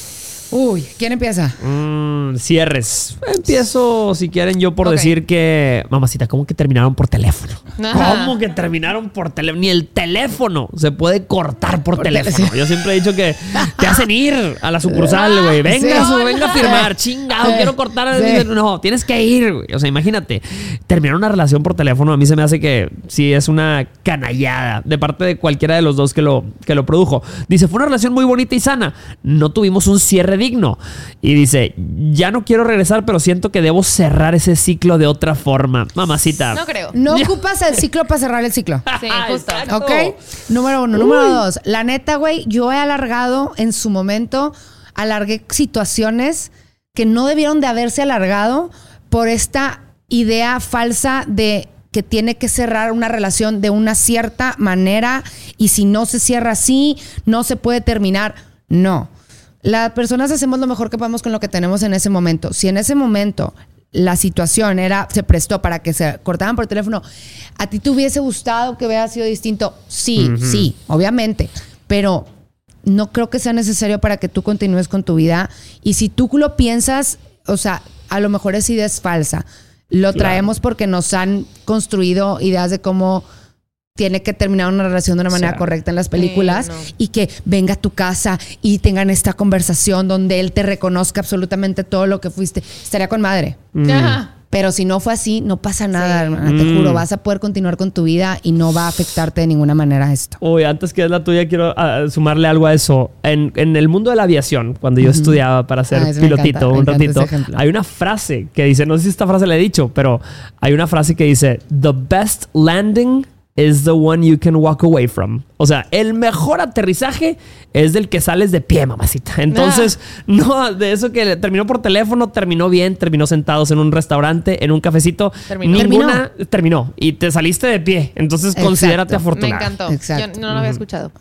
Uy, ¿quién empieza? Mm, cierres. Empiezo, si quieren, yo por Ok. decir que... Mamacita, ¿cómo que terminaron por teléfono? Ajá. ¿Cómo que terminaron por teléfono? Ni el teléfono se puede cortar por, Por teléfono. tele- Yo siempre he dicho que te hacen ir a la sucursal, güey. Venga, Sí. su- venga a firmar. Chingado, Sí. quiero cortar. Sí. No, tienes que ir, güey. O sea, imagínate. Terminar una relación por teléfono a mí se me hace que sí es una canallada de parte de cualquiera de los dos que lo, que lo produjo. Dice, fue una relación muy bonita y sana. No tuvimos un cierre digno. Y dice, ya no quiero regresar, pero siento que debo cerrar ese ciclo de otra forma. Mamacita. No creo. No ocupas el ciclo para cerrar el ciclo. Sí, justo. Exacto. ¿Ok? Número uno. Número dos. La neta, güey, yo he alargado en su momento, alargué situaciones que no debieron de haberse alargado por esta idea falsa de que tiene que cerrar una relación de una cierta manera y si no se cierra así, no se puede terminar. No. Las personas hacemos lo mejor que podemos con lo que tenemos en ese momento. Si en ese momento la situación era, se prestó para que se cortaran por teléfono, ¿a ti te hubiese gustado que hubiera sido distinto? Sí, Ujú. sí, obviamente. Pero no creo que sea necesario para que tú continúes con tu vida. Y si tú lo piensas, o sea, a lo mejor esa idea es falsa. Lo Claro. traemos porque nos han construido ideas de cómo tiene que terminar una relación de una manera Sí. correcta en las películas Sí, no. y que venga a tu casa y tengan esta conversación donde él te reconozca absolutamente todo lo que fuiste. Estaría con madre. Mm. Ajá. Pero si no fue así, no pasa nada, Sí. hermana, te Mm. juro. Vas a poder continuar con tu vida y no va a afectarte de ninguna manera esto. Uy, antes que es la tuya, quiero ah, sumarle algo a eso. En, en el mundo de la aviación, cuando yo Ujú. estudiaba para ser Ah, eso me pilotito encanta, me un encanta ratito, ese ejemplo. hay una frase que dice, no sé si esta frase la he dicho, pero hay una frase que dice, the best landing is the one you can walk away from. O sea, el mejor aterrizaje es del que sales de pie, mamacita. Entonces, no, de eso que terminó por teléfono, terminó bien, terminó sentados en un restaurante, en un cafecito. Terminó. Ninguna terminó. Y te saliste de pie. Entonces, Exacto. considérate Me afortunada. encantó. Exacto. Yo no lo había escuchado.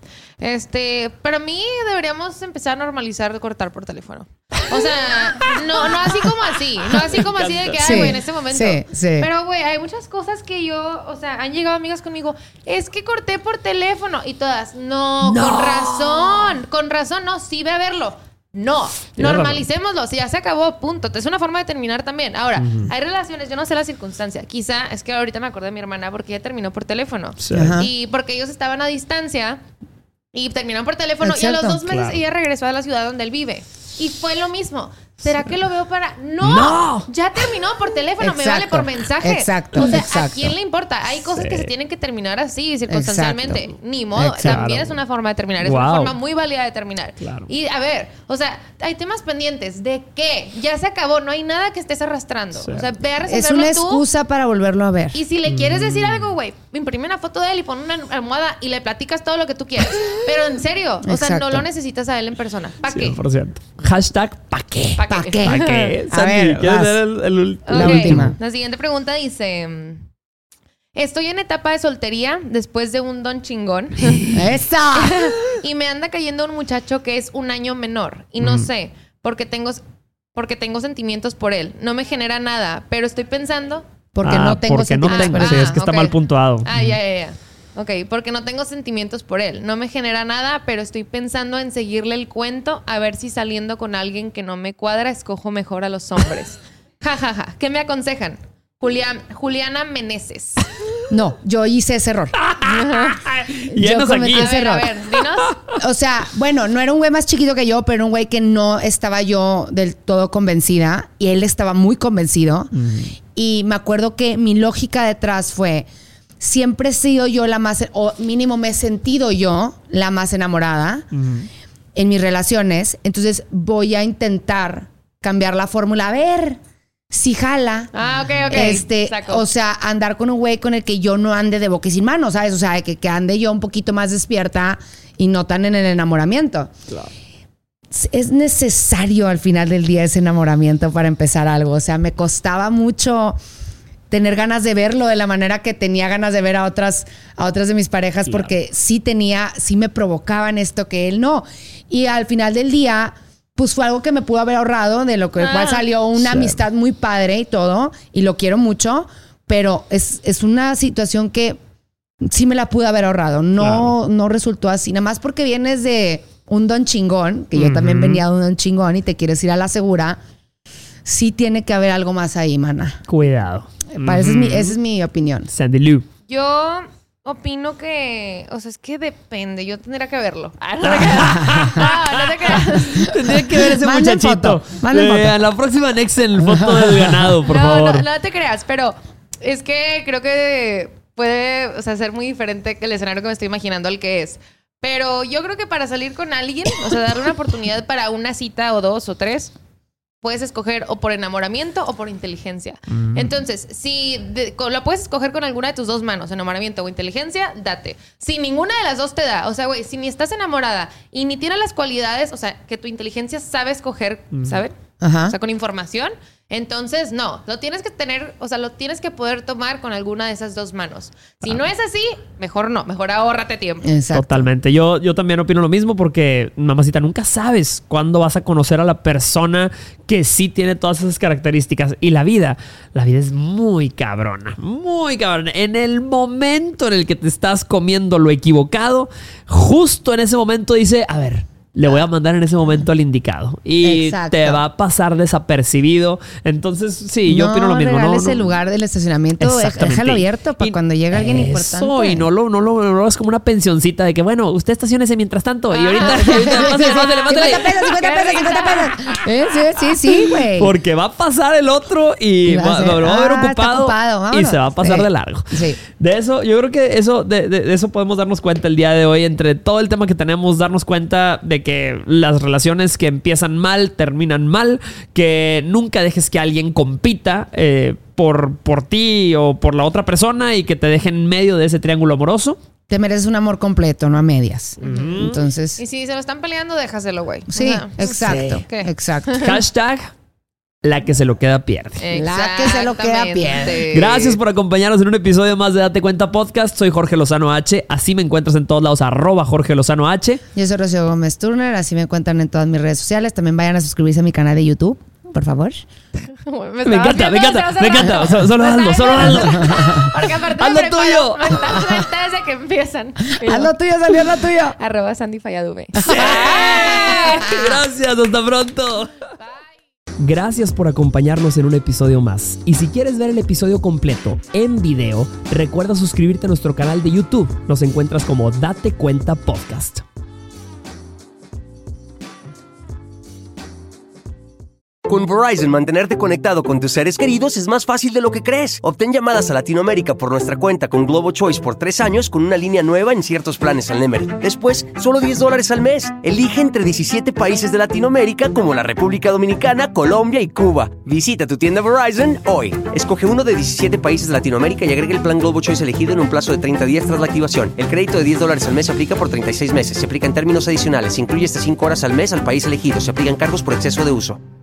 Este, para mí deberíamos empezar a normalizar cortar por teléfono. O sea, no, no así como así. No así como así de que, Sí, ay, güey, en este momento. sí, sí. Pero, güey, hay muchas cosas que yo, o sea, han llegado amigas conmigo, es que corté por teléfono. Y todas, no, No. con razón. Con razón, no, sí ve a verlo. No, Tienes normalicémoslo. Si ya se acabó, punto. Es una forma de terminar también. Ahora, uh-huh. hay relaciones, yo no sé la circunstancia. Quizá, es que ahorita me acordé de mi hermana porque ella terminó por teléfono. Sí. Y porque ellos estaban a distancia y terminaron por teléfono. Exacto. Y a los dos meses Claro. ella regresó a la ciudad donde él vive. Y fue lo mismo. ¿Será que lo veo para...? ¡No! ¡No! Ya terminó por teléfono. Exacto. Me vale por mensaje. Exacto. O sea, Exacto. ¿a quién le importa? Hay cosas Sí. que se tienen que terminar así, circunstancialmente. Exacto. Ni modo. Exacto. También es una forma de terminar. Es Wow. una forma muy válida de terminar. Claro. Y a ver, o sea, hay temas pendientes. ¿De qué? Ya se acabó. No hay nada que estés arrastrando. Sí. O sea, ve a Es resolverlo una tú. excusa para volverlo a ver. Y si le quieres decir algo, güey, imprime una foto de él y pon una almohada y le platicas todo lo que tú quieras. Pero en serio, o sea, no Exacto. lo necesitas a él en persona. ¿Para qué? cien por ciento. Hashtag ¿pa' qué? ¿Pa' ¿Pa' qué? qué? ¿Pa' qué? A Sandy, ver, ¿quieres vas. leer el, el ul- La Ok. última. La siguiente pregunta dice: estoy en etapa de soltería después de un don chingón ¡Esa! y me anda cayendo un muchacho que es un año menor y no Mm. sé, porque tengo, porque tengo sentimientos por él. No me genera nada, pero estoy pensando... Porque Ah, no tengo porque no sentimientos tengo. por Sí, él. es que está ok. mal puntuado. Ah, ya, ya, ya. Ok, porque no tengo sentimientos por él. No me genera nada, pero estoy pensando en seguirle el cuento a ver si saliendo con alguien que no me cuadra escojo mejor a los hombres. Ja, ja, ja. ¿Qué me aconsejan? Julián, Juliana Meneses. No, yo hice ese error. Llenos Yo cometí aquí. A ese ver, a error. ver, dinos. O sea, bueno, no era un güey más chiquito que yo, pero era un güey que no estaba yo del todo convencida y él estaba muy convencido. Y me acuerdo que mi lógica detrás fue, siempre he sido yo la más, o mínimo me he sentido yo la más enamorada en mis relaciones. Entonces voy a intentar cambiar la fórmula. A ver si jala. Ah, ok, ok. Este, Saco. o sea, andar con un güey con el que yo no ande de boca y sin manos, ¿sabes? O sea, que, que ande yo un poquito más despierta y no tan en el enamoramiento. Claro. Es necesario al final del día ese enamoramiento para empezar algo. O sea, me costaba mucho tener ganas de verlo de la manera que tenía ganas de ver a otras, a otras de mis parejas, Claro. porque sí tenía, sí me provocaban esto que él no. Y al final del día, pues fue algo que me pudo haber ahorrado, de lo que Ah, cual salió una sí. amistad muy padre y todo, y lo quiero mucho, pero es, es una situación que sí me la pude haber ahorrado. No, Claro. no resultó así, nada más porque vienes de un don chingón, que yo Ujú. también venía de un don chingón y te quieres ir a la segura, sí tiene que haber algo más ahí, mana. Cuidado. Para- esa, es mi, Ujú. esa es mi opinión. Sandy Lou. Yo opino que... O sea, es que depende. Yo tendría que verlo. Ah, no te creas. No, no te creas. Tendría que ver ese Manden muchachito. foto, manden Eh, foto. a la próxima Nexen, foto del ganado, por no, favor. No, no te creas, pero es que creo que puede, o sea, ser muy diferente que el escenario que me estoy imaginando al que es. Pero yo creo que para salir con alguien, o sea, darle una oportunidad para una cita o dos o tres, puedes escoger o por enamoramiento o por inteligencia. Mm. Entonces, si de- co- lo puedes escoger con alguna de tus dos manos, enamoramiento o inteligencia, date. Si ninguna de las dos te da, o sea, güey, si ni estás enamorada y ni tienes las cualidades, o sea, que tu inteligencia sabe escoger, ¿saben? Ajá. O sea, con información. Entonces, no, lo tienes que tener, o sea, lo tienes que poder tomar con alguna de esas dos manos. Si no es así, mejor no, mejor ahórrate tiempo. Exacto. Totalmente. Yo, yo también opino lo mismo porque, mamacita, nunca sabes cuándo vas a conocer a la persona que sí tiene todas esas características. Y la vida, la vida es muy cabrona, muy cabrona. En el momento en el que te estás comiendo lo equivocado, justo en ese momento dice, a ver, le voy a mandar en ese momento al indicado. Y Exacto. te va a pasar desapercibido. Entonces, sí, yo no opino lo mismo. No, regales no, el lugar del estacionamiento, Exactamente. déjalo abierto para Y cuando llegue alguien eso, importante. y no lo, no lo, no lo es como una pensioncita de que, bueno, usted estacionese mientras tanto. Y ahorita, Ah. ahorita pásale, pásale, pásale. cincuenta pesos, cincuenta pesos, cincuenta pesos. Eh, sí, sí, sí, güey. Porque va a pasar el otro y Y va a va, ser, va- lo va a ver ah, está ocupado, ocupado, y vámonos. se va a pasar Sí. de largo. Sí. De eso, yo creo que eso, de, de- de eso podemos darnos cuenta el día de hoy. Entre todo el tema que tenemos, darnos cuenta de que las relaciones que empiezan mal terminan mal, que nunca dejes que alguien compita eh, por, por ti o por la otra persona y que te deje en medio de ese triángulo amoroso. Te mereces un amor completo, no a medias. Entonces, Y si se lo están peleando, déjaselo, güey. O sí, sea, exacto. Sí. ¿Qué? Exacto. Hashtag la que se lo queda pierde. La que se lo queda Exactamente. pierde. Gracias por acompañarnos en un episodio más de Date Cuenta Podcast. Soy Jorge Lozano H. Así me encuentras en todos lados, arroba Jorge Lozano H. Yo soy Rocío Gómez Turner, así me encuentran en todas mis redes sociales. También vayan a suscribirse a mi canal de YouTube. por favor. Me, Me encanta, me encanta, me encanta. Solo, solo hazlo, solo hazlo. Porque aparte ¡Haz lo tuyo! mentalmente desde que empiezan. Haz lo tuyo, salió lo tuyo. Arroba Sandy Falladube. Gracias, hasta pronto. Gracias por acompañarnos en un episodio más. Y si quieres ver el episodio completo en video, recuerda suscribirte a nuestro canal de YouTube. Nos encuentras como Date Cuenta Podcast. Con Verizon, mantenerte conectado con tus seres queridos es más fácil de lo que crees. Obtén llamadas a Latinoamérica por nuestra cuenta con Globo Choice por tres años con una línea nueva en ciertos planes al Nemery. Después, solo diez dólares al mes. Elige entre diecisiete países de Latinoamérica como la República Dominicana, Colombia y Cuba. Visita tu tienda Verizon hoy. Escoge uno de diecisiete países de Latinoamérica y agrega el plan Globo Choice elegido en un plazo de treinta días tras la activación. El crédito de diez dólares al mes se aplica por treinta y seis meses. Se aplica en términos adicionales. Se incluye hasta cinco horas al mes al país elegido. Se aplican cargos por exceso de uso.